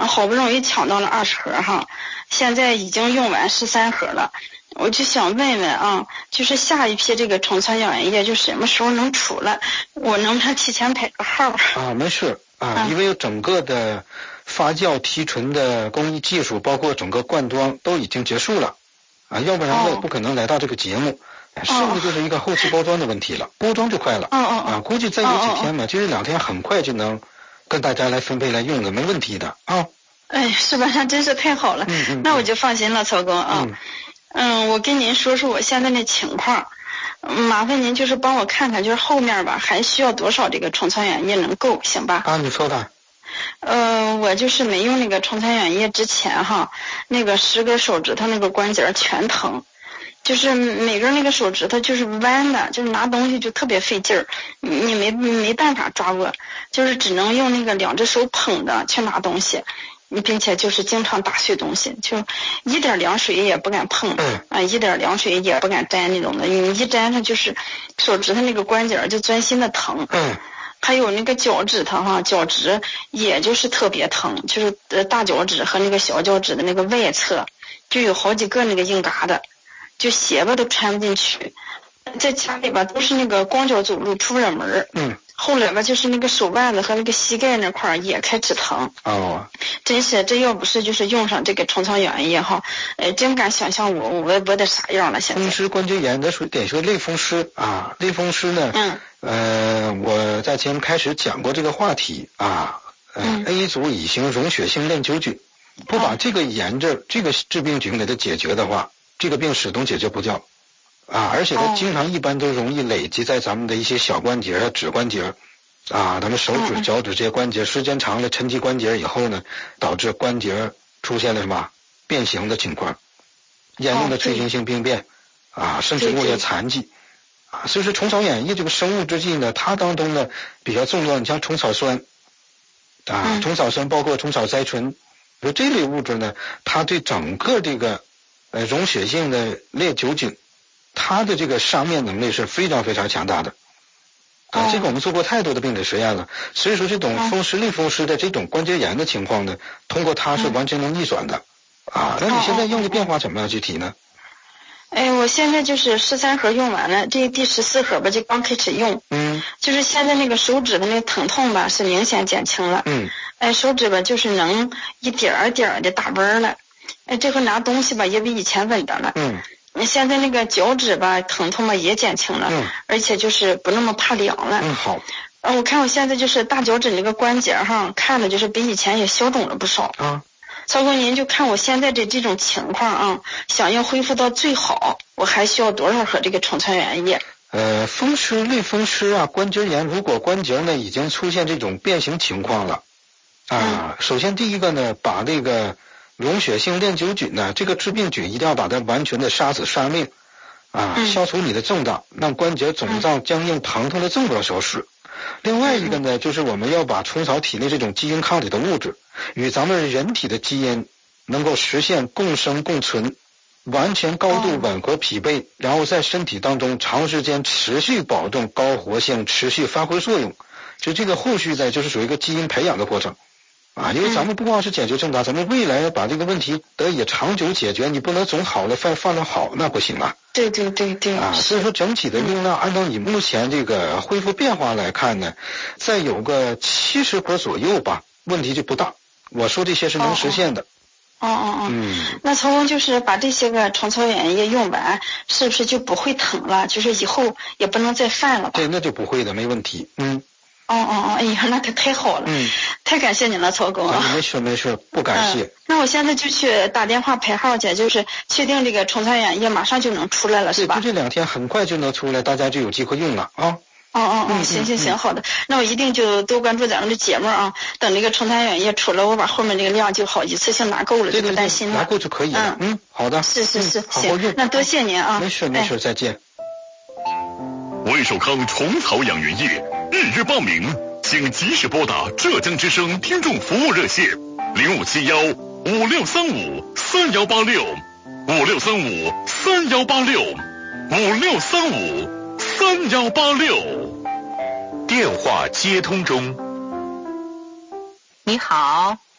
好不容易抢到了二十盒哈，现在已经用完十三盒了。我就想问问啊，就是下一批这个虫草养颜液就什么时候能出来？我能不能提前排个号？ 啊，没事啊，因为整个的发酵提纯的工艺技术，包括整个灌装都已经结束了啊，要不然我也不可能来到这个节目。哦、剩的就是一个后期包装的问题了，包装就快了。 哦哦啊，估计再有几天嘛，就这两天很快就能跟大家来分配来用的，没问题的啊。 哎，是吧？那真是太好了， 嗯嗯， 那我就放心了，曹工啊。 嗯嗯，我跟您说说我现在的情况，麻烦您就是帮我看看，就是后面吧还需要多少这个虫草养液能够，行吧？ 啊，你说的。 呃，我就是没用那个虫草养液之前哈，那个十根手指头那个关节全疼，就是每根那个手指头就是弯的，就是拿东西就特别费劲儿，你没没办法抓握，就是只能用那个两只手捧的去拿东西。并且就是经常打碎东西，就一点凉水也不敢碰， 嗯啊，一点凉水也不敢沾那种的，你一沾上就是手指头那个关节就钻心的疼， 嗯， 还有那个脚趾头哈，脚趾也就是特别疼，就是呃大脚趾和那个小脚趾的那个外侧就有好几个那个硬疙瘩，就鞋吧都穿不进去，在家里吧都是那个光脚走路出不了门， 嗯。 后来吧，就是那个手腕子和那个膝盖那块儿也开始疼。 哦， 真是，这要不是就是用上这个虫草养颜液哈，呃，真敢想象我我我得啥样了现在。 风湿关节炎的属于典型类风湿啊，类风湿呢， 嗯， 呃，我在节目开始讲过这个话题啊，呃、嗯、，A 组乙型溶血性链球菌，不把这个炎症、这个致病菌给它解决的话，这个病始终解决不掉。啊，而且它经常一般都容易累积在咱们的一些小关节啊、指关节啊，咱们手指、脚趾这些关节，时间长了沉积关节以后呢，导致关节出现了什么变形的情况，严重的退行性病变啊，甚至落下残疾啊。所以说虫草养液这个生物制剂呢，它当中呢比较重要，你像虫草酸啊，虫草酸包括虫草甾醇，就这类物质呢，它对整个这个呃溶血性的链球菌。它的这个杀灭能力是非常非常强大的啊！这个我们做过太多的病理实验了，所以说这种风湿类风湿的这种关节炎的情况呢，通过它是完全能逆转的啊！那你现在用的变化怎么样？具体呢？ 哎，我现在就是十三盒用完了，这第十四盒吧就刚开始用， 嗯， 就是现在那个手指的那个疼痛吧是明显减轻了， 嗯， 哎，手指吧就是能一点儿点儿的打弯了，哎，这回拿东西吧也比以前稳当了， 嗯。 现在那个脚趾吧疼痛吧也减轻了， 嗯， 而且就是不那么怕凉了。 嗯，好。 嗯，我看我现在就是大脚趾那个关节哈，看着就是比以前也消肿了不少。 啊， 曹工您就看我现在的这种情况啊，想要恢复到最好，我还需要多少盒这个虫草养颜液？ 呃，风湿类风湿啊，关节炎，如果关节呢已经出现这种变形情况了啊， 嗯、 首先第一个呢，把这个。溶血性链球菌呢，这个致病菌一定要把它完全的杀死杀灭啊， 嗯、 消除你的症状，让关节肿胀、僵硬、疼痛的症状消失。另外一个呢，就是我们要把虫草体内这种基因抗体的物质与咱们人体的基因能够实现共生共存，完全高度吻合匹配，然后在身体当中长时间持续保证高活性，持续发挥作用。就这个后续在就是属于一个基因培养的过程。啊，因为咱们不光是解决症状，咱们未来把这个问题得以长久解决，你不能总好了放放着好，那不行啊。 对对对对。 啊，所以说整体的用量，按照你目前这个恢复变化来看呢，再有个七十盒左右吧，问题就不大。我说这些是能实现的。 哦哦哦。 嗯。 那曹工就是把这些个虫草养颜液用完，是不是就不会疼了？就是以后也不能再犯了吧？ 对，那就不会的，没问题。嗯。 哦哦哦，哎呀，那可太好了， 嗯， 太感谢您了，曹工啊。 没事没事，不感谢、 嗯。那我现在就去打电话排号去，就是确定这个虫草养液马上就能出来了，是吧？ 就这两天很快就能出来，大家就有机会用了啊。 哦哦哦，行行行，好的，那我一定就多关注咱们的节目啊。等这个虫草养液出来，我把后面这个量就好，一次性拿够了，就不担心了。 拿够就可以了。嗯，好的。 是是是， 行， 那多谢您啊。 没事没事，再见。 威寿康虫草养颜液预约报名。请及时拨打浙江之声听众服务热线零五七幺五六三五三幺八六五六三五三幺八六五六三五三幺八六。 电话接通中。 你好。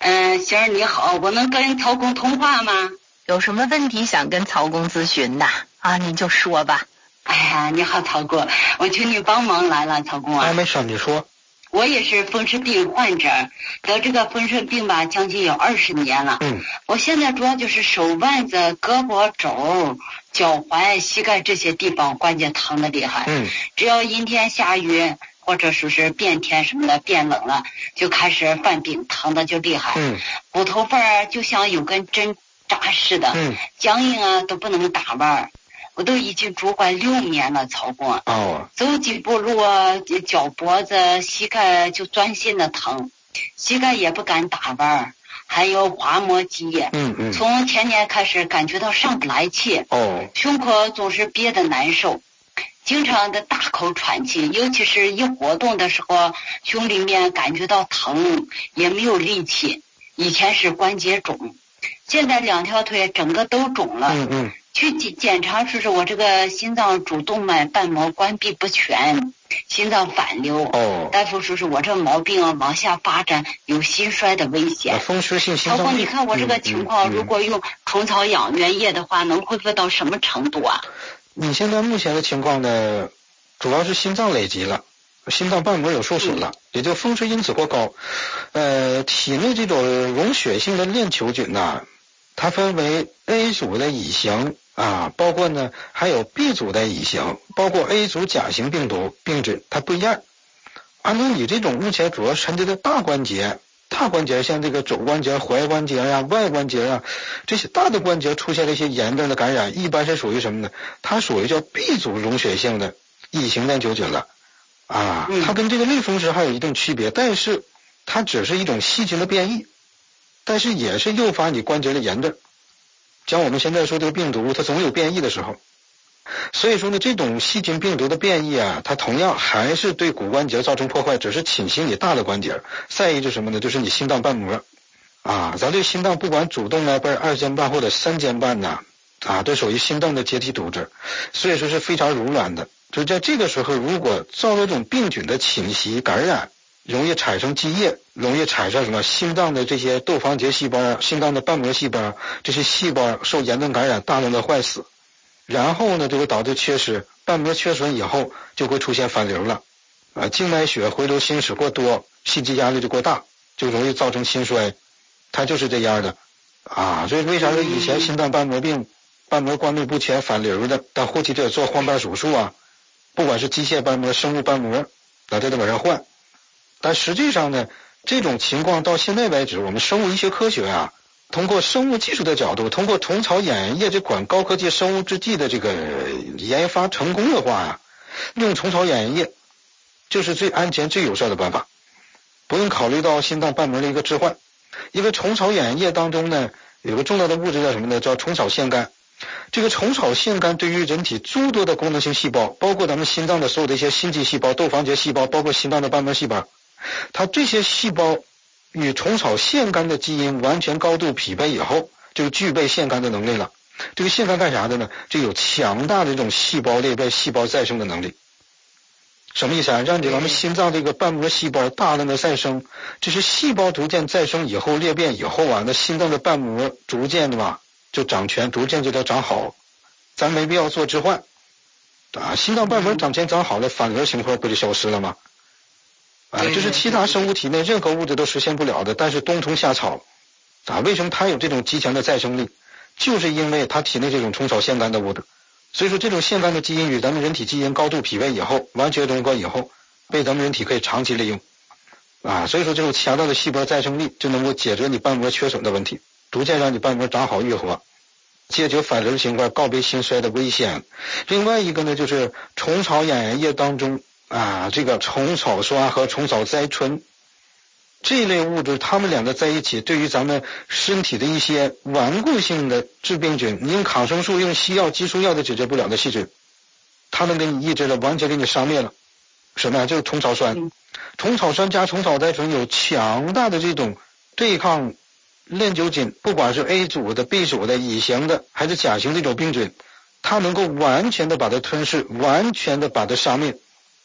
嗯，星儿你好，我能跟曹公通话吗？ 有什么问题想跟曹公咨询的啊？你就说吧。 哎呀，你好，曹公，我请你帮忙来了，曹公啊。 哎，没事，你说。 我也是风湿病患者，得这个风湿病吧，将近有二十年了。 嗯。 我现在主要就是手腕子、胳膊肘、脚踝、膝盖这些地方关节疼的厉害。 嗯。 只要阴天下雨，或者说是变天什么的，变冷了，就开始犯病，疼的就厉害。 嗯。 骨头缝儿就像有根针扎似的。 嗯。 僵硬啊，都不能打弯儿。我都已经拄拐六年了，曹公。 哦。 走几步路啊，脚脖子、膝盖就钻心的疼，膝盖也不敢打弯儿，还有滑膜肌。 嗯嗯。 从前年开始感觉到上不来气。 哦。 胸口总是憋得难受，经常的大口喘气，尤其是一活动的时候，胸里面感觉到疼，也没有力气。以前是关节肿，现在两条腿整个都肿了。 嗯嗯。 去检检查说是我这个心脏主动脉瓣膜关闭不全，心脏反流。 哦。 大夫说是我这毛病啊往下发展有心衰的危险。 风湿性心脏病。 曹公，你看我这个情况，嗯嗯、如果用虫草养元液的话，能恢复到什么程度啊？ 你现在目前的情况呢，主要是心脏累积了，心脏瓣膜有受损了，嗯、也就风湿因子过高。呃，体内这种溶血性的链球菌呐、啊，它分为 A 组的乙型。啊，包括呢，还有 B 组的乙型，包括 A 组甲型病毒病菌，它不一样。按照你这种目前主要沉积的大关节，大关节像这个肘关节、踝关节啊、外关节啊，这些大的关节出现了一些炎症的感染，一般是属于什么呢？它属于叫 B 组溶血性的乙型链球菌了。啊，它跟这个类风湿还有一定区别，但是它只是一种细菌的变异，但是也是诱发你关节的炎症。像我们现在说这个病毒，它总有变异的时候，所以说呢，这种细菌病毒的变异啊，它同样还是对骨关节造成破坏，只是侵袭你大的关节。再一就是什么呢？就是你心脏瓣膜啊，咱这心脏不管主动脉瓣、二尖瓣或者三尖瓣呐，啊，都属于心脏的结缔组织，所以说是非常柔软的。就在这个时候，如果遭到这种病菌的侵袭感染，容易产生积液，容易产生什么心脏的这些窦房结细胞、心脏的瓣膜细胞，这些细胞受炎症感染，大量的坏死，然后呢就会导致缺失，瓣膜缺损以后就会出现反流了，啊，静脉血回流心室过多，心肌压力就过大，就容易造成心衰，它就是这样的啊。所以为啥说以前心脏瓣膜病、瓣膜关闭不全反流的，但后期就得做换瓣手术啊，不管是机械瓣膜、生物瓣膜，那这得往上换。但实际上呢，这种情况到现在为止，我们生物医学科学啊，通过生物技术的角度，通过虫草眼液这款高科技生物制剂的这个研发成功的话啊，用虫草眼液就是最安全、最有效的办法，不用考虑到心脏瓣膜的一个置换。因为虫草眼液当中呢，有个重要的物质叫什么呢？叫虫草腺苷。这个虫草腺苷对于人体诸多的功能性细胞，包括咱们心脏的所有的一些心肌细胞、窦房结细胞，包括心脏的瓣膜细胞，它这些细胞与虫草腺苷的基因完全高度匹配以后，就具备腺苷的能力了。这个腺苷干啥的呢？就有强大的这种细胞裂变、细胞再生的能力。什么意思啊？让咱们心脏这个瓣膜细胞大量的再生，这是细胞逐渐再生以后、裂变以后啊，那心脏的瓣膜逐渐的吧就长全，逐渐就得长好。咱没必要做置换啊，心脏瓣膜长全长好了，反流情况不就消失了吗？啊，这是其他生物体内任何物质都实现不了的，但是冬虫夏草啊，为什么它有这种极强的再生力？就是因为它体内这种虫草腺苷的物质。所以说这种腺苷的基因与咱们人体基因高度匹配以后，完全融合以后，被咱们人体可以长期利用啊。所以说这种强大的细胞再生力就能够解决你瓣膜缺损的问题，逐渐让你瓣膜长好愈合，解决反流情况，告别心衰的危险。另外一个呢，就是虫草眼液当中啊，这个虫草酸和虫草甾醇这一类物质，它们两个在一起，对于咱们身体的一些顽固性的致病菌，你用抗生素、用西药、激素药都解决不了的细菌，它能给你抑制了，完全给你杀灭了。什么呀？就是虫草酸。虫草酸加虫草甾醇有强大的这种对抗链球菌，不管是 A 组的、B 组的、乙型的还是甲型这种病菌，它能够完全的把它吞噬，完全的把它杀灭。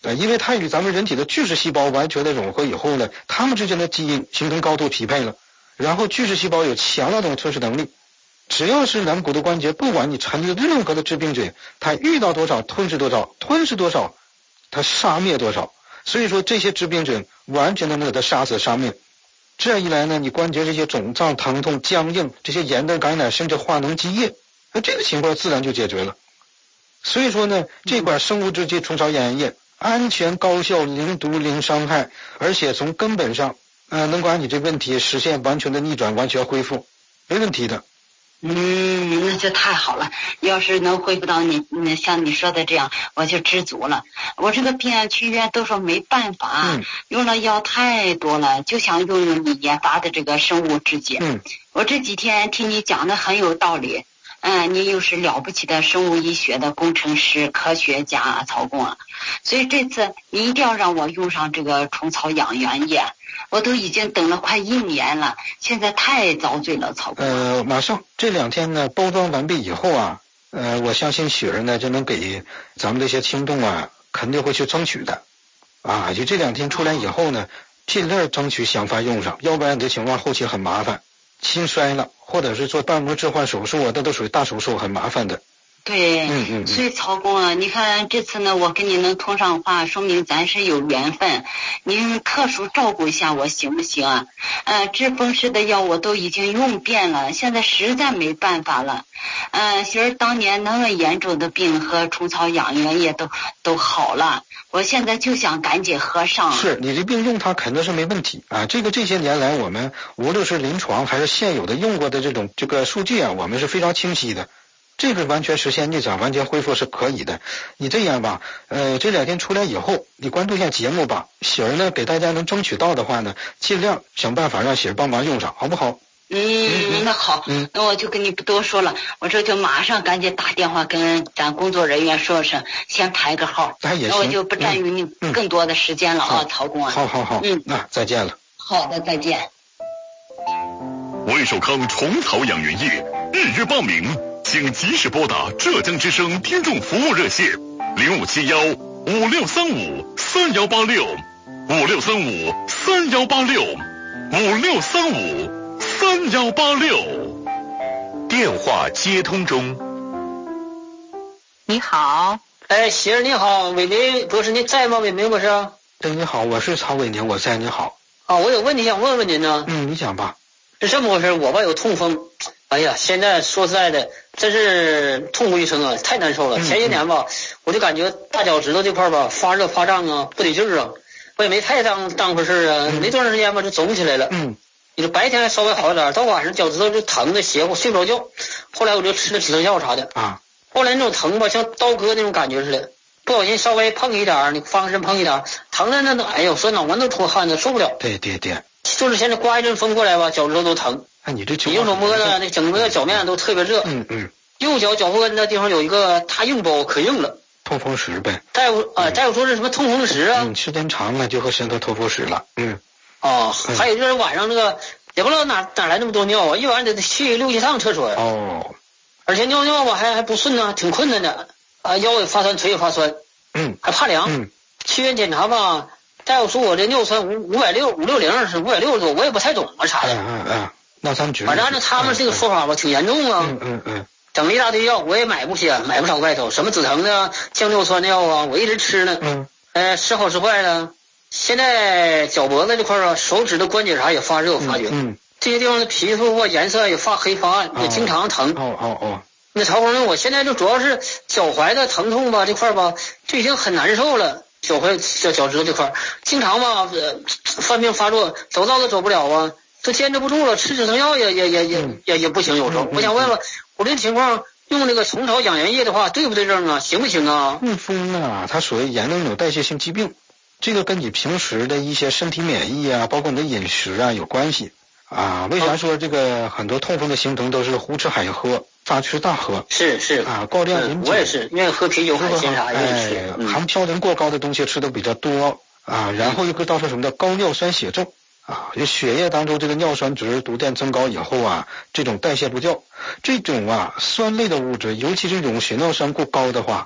呃，因为它与咱们人体的巨噬细胞完全的融合以后呢，它们之间的基因形成高度匹配了，然后巨噬细胞有强大的吞噬能力。只要是软骨头关节，不管你缠着任何的致病菌，它遇到多少吞噬多少，吞噬多少，它杀灭多少。所以说这些致病菌完全能给它杀死杀灭。这样一来呢，你关节这些肿胀、疼痛、僵硬，这些炎症感染，甚至化脓积液，那这个情况自然就解决了。所以说呢，这款生物制剂虫草养颜液安全高效、零毒零伤害，而且从根本上呃能把你这问题实现完全的逆转、完全恢复，没问题的。 嗯，那就太好了。要是能恢复到你那像你说的这样，我就知足了。我这个病去医院都说没办法，嗯、用了药太多了，就想用用你研发的这个生物制剂。 嗯， 我这几天听你讲的很有道理。嗯，你又是了不起的生物医学的工程师、科学家曹工啊，所以这次你一定要让我用上这个虫草养颜液。我都已经等了快一年了，现在太遭罪了，曹工。 呃，马上这两天呢，包装完毕以后啊，呃，我相信雪儿呢就能给咱们这些听众啊，肯定会去争取的，啊，就这两天出来以后呢，尽量争取想法用上，要不然你这情况后期很麻烦，心衰了，或者是做瓣膜置换手术啊，这都属于大手术，很麻烦的。 对， 嗯嗯， 所以曹工啊，你看这次呢，我跟你能通上话，说明咱是有缘分。您特殊照顾一下我行不行啊？呃，治风湿的药我都已经用遍了，现在实在没办法了。呃，其实当年那么严重的病和虫草养颜液都都好了，我现在就想赶紧喝上。 是你这病用它肯定是没问题啊。这个这些年来，我们无论是临床还是现有的用过的这种这个数据啊，我们是非常清晰的。这个完全实现逆转、完全恢复是可以的。你这样吧，呃，这两天出来以后，你关注一下节目吧。喜儿呢，给大家能争取到的话呢，尽量想办法让喜儿帮忙用上，好不好？ 嗯，嗯那好，嗯，那我就跟你不多说了，我这就马上赶紧打电话跟咱工作人员说声，先排个号。 那也行， 那我就不占用你更多的时间了啊，曹工啊。 好好好，嗯，那再见了。 好的，再见。 维寿康虫草养颜液预约报名。请及时拨打浙江之声听众服务热线零五七幺五六三五三幺八六五六三五三幺八六五六三五三幺八六。电话接通中。 你好， 哎，媳妇你好，伟明博士您在吗？伟明博士。 哎，你好，我是曹伟宁，我在，你好。 啊，我有问题想问问您呢。 嗯，你讲吧。 是这么回事，我吧有痛风。哎呀，现在说实在的，真是痛不欲生啊，太难受了。嗯、前些年吧，我就感觉大脚趾头这块吧发热发胀啊，不得劲儿啊，我也没太当当回事啊。嗯、没多长时间吧，就肿起来了。嗯，你说白天还稍微好一点，到晚上脚趾头就疼的邪乎，睡不着觉。后来我就吃了止疼药啥的啊。后来那种疼吧，像刀割那种感觉似的，不小心稍微碰一点，你翻身碰一点，疼的那都哎呦，说脑门都出汗的，受不了。 对对对， 就是现在刮一阵风过来吧，脚趾头都疼。 那你这你用手摸的那整个脚面都特别热。 嗯嗯。 右脚脚后跟那地方有一个大硬包，可硬了。 痛风石呗。 大夫啊，大夫说是什么痛风石啊？ 嗯，时间长了就会生成痛风石了。嗯。 哦，嗯、还有就是晚上那个也不知道哪哪来那么多尿啊，一晚上得去六七趟厕所呀。 哦。 而且尿尿吧还还不顺呢，挺困难的啊，腰也发酸，腿也发酸。 嗯。 还怕凉。 嗯。 去医院检查吧，大夫说我这尿酸五五百六五六零是五百六多，我也不太懂啊啥的。 嗯嗯嗯。那咱只反正按照他们这个说法吧，挺严重啊。 嗯嗯嗯。 整了一大堆药，我也买不起，买不少外头，什么止疼的、降尿酸的药啊，我一直吃呢。 嗯。 呃，时好时坏的。现在脚脖子这块啊，手指的关节啥也发热，我发觉。 嗯。 这些地方的皮肤或颜色也发黑发暗，也经常疼。 哦哦哦。 那曹工，我现在就主要是脚踝的疼痛吧，这块吧就已经很难受了。脚踝、脚脚趾头这块，经常吧、呃、犯病发作，走道都走不了啊。都坚持不住了，吃止疼药也也也也也也不行，有时候、嗯嗯、我想问问，我这情况用那个虫草养颜液的话，对不对症啊？行不行啊？ 痛风啊，它属于严重有代谢性疾病，这个跟你平时的一些身体免疫啊，包括你的饮食啊有关系啊。为啥说这个很多痛风的形成都是胡吃海喝、大吃大喝？ 是是啊，高量饮酒、 嗯，我也是愿意喝啤酒、海鲜啥愿意吃， 哎嗯、含嘌呤过高的东西吃的比较多啊，然后又会造成什么叫高尿酸血症。啊，就血液当中这个尿酸值毒电增高以后啊，这种代谢不掉，这种啊酸类的物质，尤其是这种血尿酸过高的话，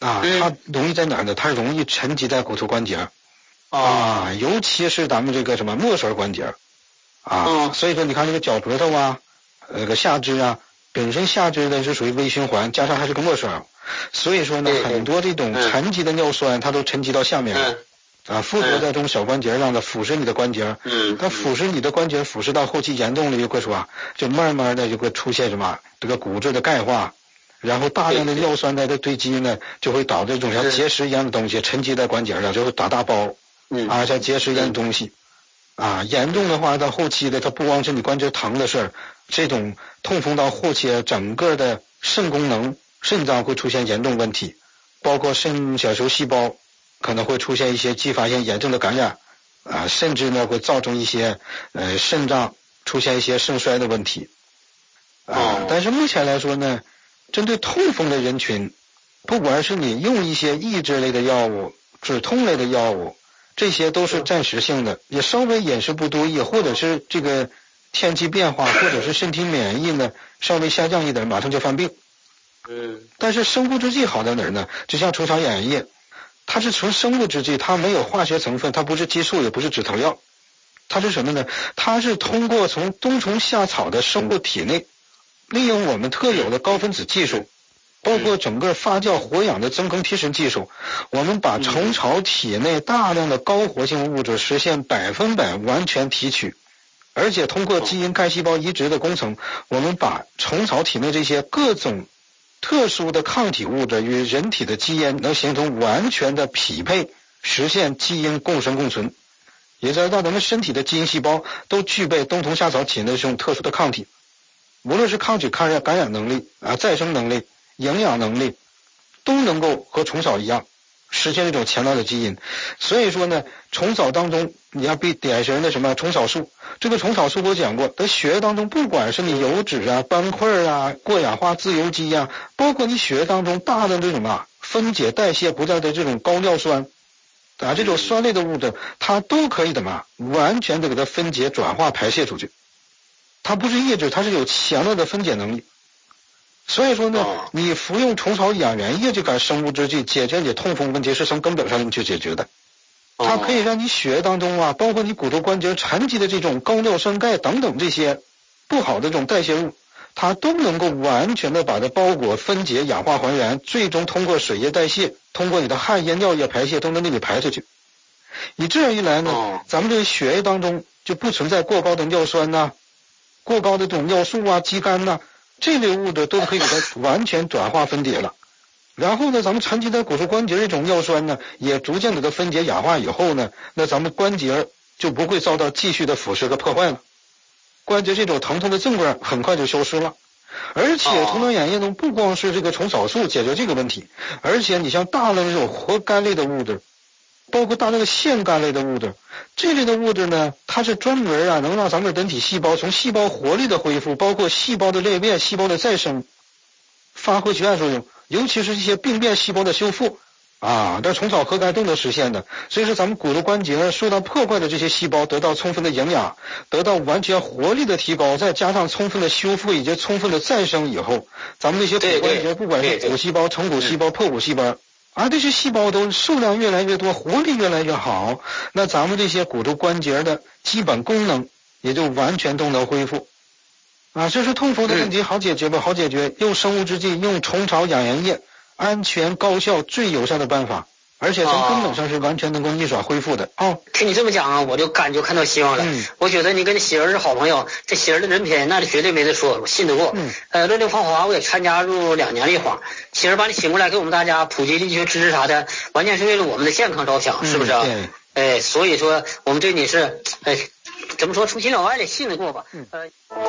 啊， 嗯、 它容易在哪儿呢？它容易沉积在骨头关节。啊，尤其是咱们这个什么末梢关节。啊、嗯，所以说你看这个脚趾头啊，那个下肢啊，本身下肢呢是属于微循环，加上还是个末梢，所以说呢，很多这种沉积的尿酸，它都沉积到下面了。嗯、啊，附着在这种小关节上的，腐蚀你的关节。嗯。它腐蚀你的关节，腐蚀到后期严重了，就会说，就慢慢的就会出现什么这个骨质的钙化，然后大量的尿酸在这堆积呢，就会导致这种像结石一样的东西沉积在关节上，就会打大包。嗯。啊，像结石一样的东西。啊，严重的话到后期的，它不光是你关节疼的事儿，这种痛风到后期整个的肾功能、肾脏会出现严重问题，包括肾小球细胞可能会出现一些继发性炎症的感染，啊，甚至呢会造成一些呃肾脏出现一些肾衰的问题。啊，但是目前来说呢，针对痛风的人群，不管是你用一些抑制类的药物、止痛类的药物。这些都是暂时性的，也稍微饮食不多益，或者是这个天气变化，或者是身体免疫呢稍微下降一点，马上就犯病。嗯。但是生物制剂好在哪儿呢？就像虫草养颜液，它是纯生物制剂，它没有化学成分，它不是激素，也不是止疼药，它是什么呢？它是通过从冬虫夏草的生物体内，利用我们特有的高分子技术。包括整个发酵活氧的增更提神技术，我们把虫草体内大量的高活性物质实现百分百完全提取，而且通过基因干细胞移植的工程，我们把虫草体内这些各种特殊的抗体物质与人体的基因能形成完全的匹配，实现基因共生共存，也就是让咱们身体的基因细胞都具备冬虫夏草体内这种特殊的抗体，无论是抗体抗感染能力啊、再生能力、营养能力都能够和虫草一样实现这种强大的基因。所以说呢，虫草当中你要必典型的什么虫草素，这个虫草素我讲过，在血液当中不管是你油脂啊、斑块啊、过氧化自由基啊，包括你血液当中大量这种啊分解代谢不掉的这种高尿酸啊，这种酸类的物质，它都可以怎么完全的给它分解转化排泄出去，它不是抑制，它是有强大的分解能力。所以说呢，你服用虫草养颜液这款生物制剂，解决你痛风问题是从根本上去解决的。它可以让你血液当中啊，包括你骨头关节沉积的这种高尿酸钙等等这些不好的这种代谢物，它都能够完全的把它包裹、分解、氧化还原，最终通过水液代谢，通过你的汗液、尿液排泄都能给你排出去。你这样一来呢，咱们这个血液当中就不存在过高的尿酸呐、啊、过高的这种尿素啊、肌酐呐、啊。这类物质都可以给它完全转化分解了，然后呢，咱们沉积在骨头关节这种尿酸呢，也逐渐给它分解氧化以后呢，那咱们关节就不会遭到继续的腐蚀和破坏了，关节这种疼痛的症状很快就消失了。而且虫草养液中不光是这个虫草素解决这个问题，而且你像大量这种活苷类的物质，包括大量的腺苷类的物质，这类的物质呢，它是专门啊能让咱们人体细胞从细胞活力的恢复，包括细胞的裂变、细胞的再生发挥绝大作用，尤其是一些病变细胞的修复啊，这虫草核苷都能实现的。所以说咱们骨头关节受到破坏的这些细胞得到充分的营养，得到完全活力的提高，再加上充分的修复以及充分的再生以后，咱们这些骨关节不管是骨细胞、成骨细胞、破骨细胞，而这些细胞都数量越来越多，活力越来越好，那咱们这些骨头关节的基本功能也就完全都能恢复啊。这是痛风的问题好解决吧？好解决，用生物制剂，用虫草养颜液，安全高效最有效的办法，而且从根本上是完全能够逆转恢复的。哦， 听你这么讲啊，我就感觉看到希望了。嗯，我觉得你跟你媳妇儿是好朋友，这媳妇儿的人品那就绝对没得说，我信得过。嗯，呃，乐龄芳华我也参加入两年了一晃，媳妇儿把你请过来给我们大家普及医学知识啥的，完全是为了我们的健康着想，是不是啊？对。哎，所以说我们对你是哎，怎么说初心了我也信得过吧。嗯。呃。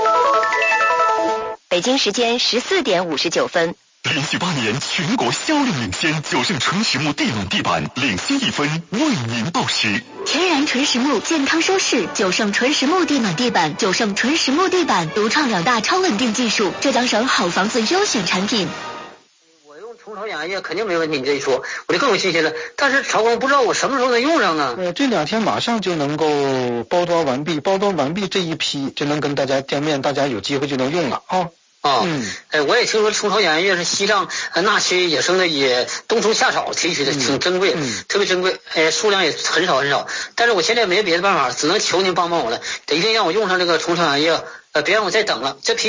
北京时间十四点五十九分。 连续八年全国销量领先，九盛纯实木地暖地板领先一分，为您报时。 天然纯实木，健康舒适，九盛纯实木地暖地板，九盛纯实木地板独创两大超稳定技术，浙江省好房子优选产品。 我用虫草养颜液肯定没问题，你这一说我就更有信心了。但是曹工不知道我什么时候能用上啊？ 呃，这两天马上就能够包装完毕，包装完毕这一批就能跟大家见面，大家有机会就能用了啊。 啊，嗯，哎，我也听说虫草养液是西藏纳西野生的野冬虫夏草提取的，挺珍贵，嗯，特别珍贵，哎，数量也很少很少。但是我现在没别的办法，只能求您帮帮我了，得一定让我用上这个虫草养液，呃，别让我再等了。这批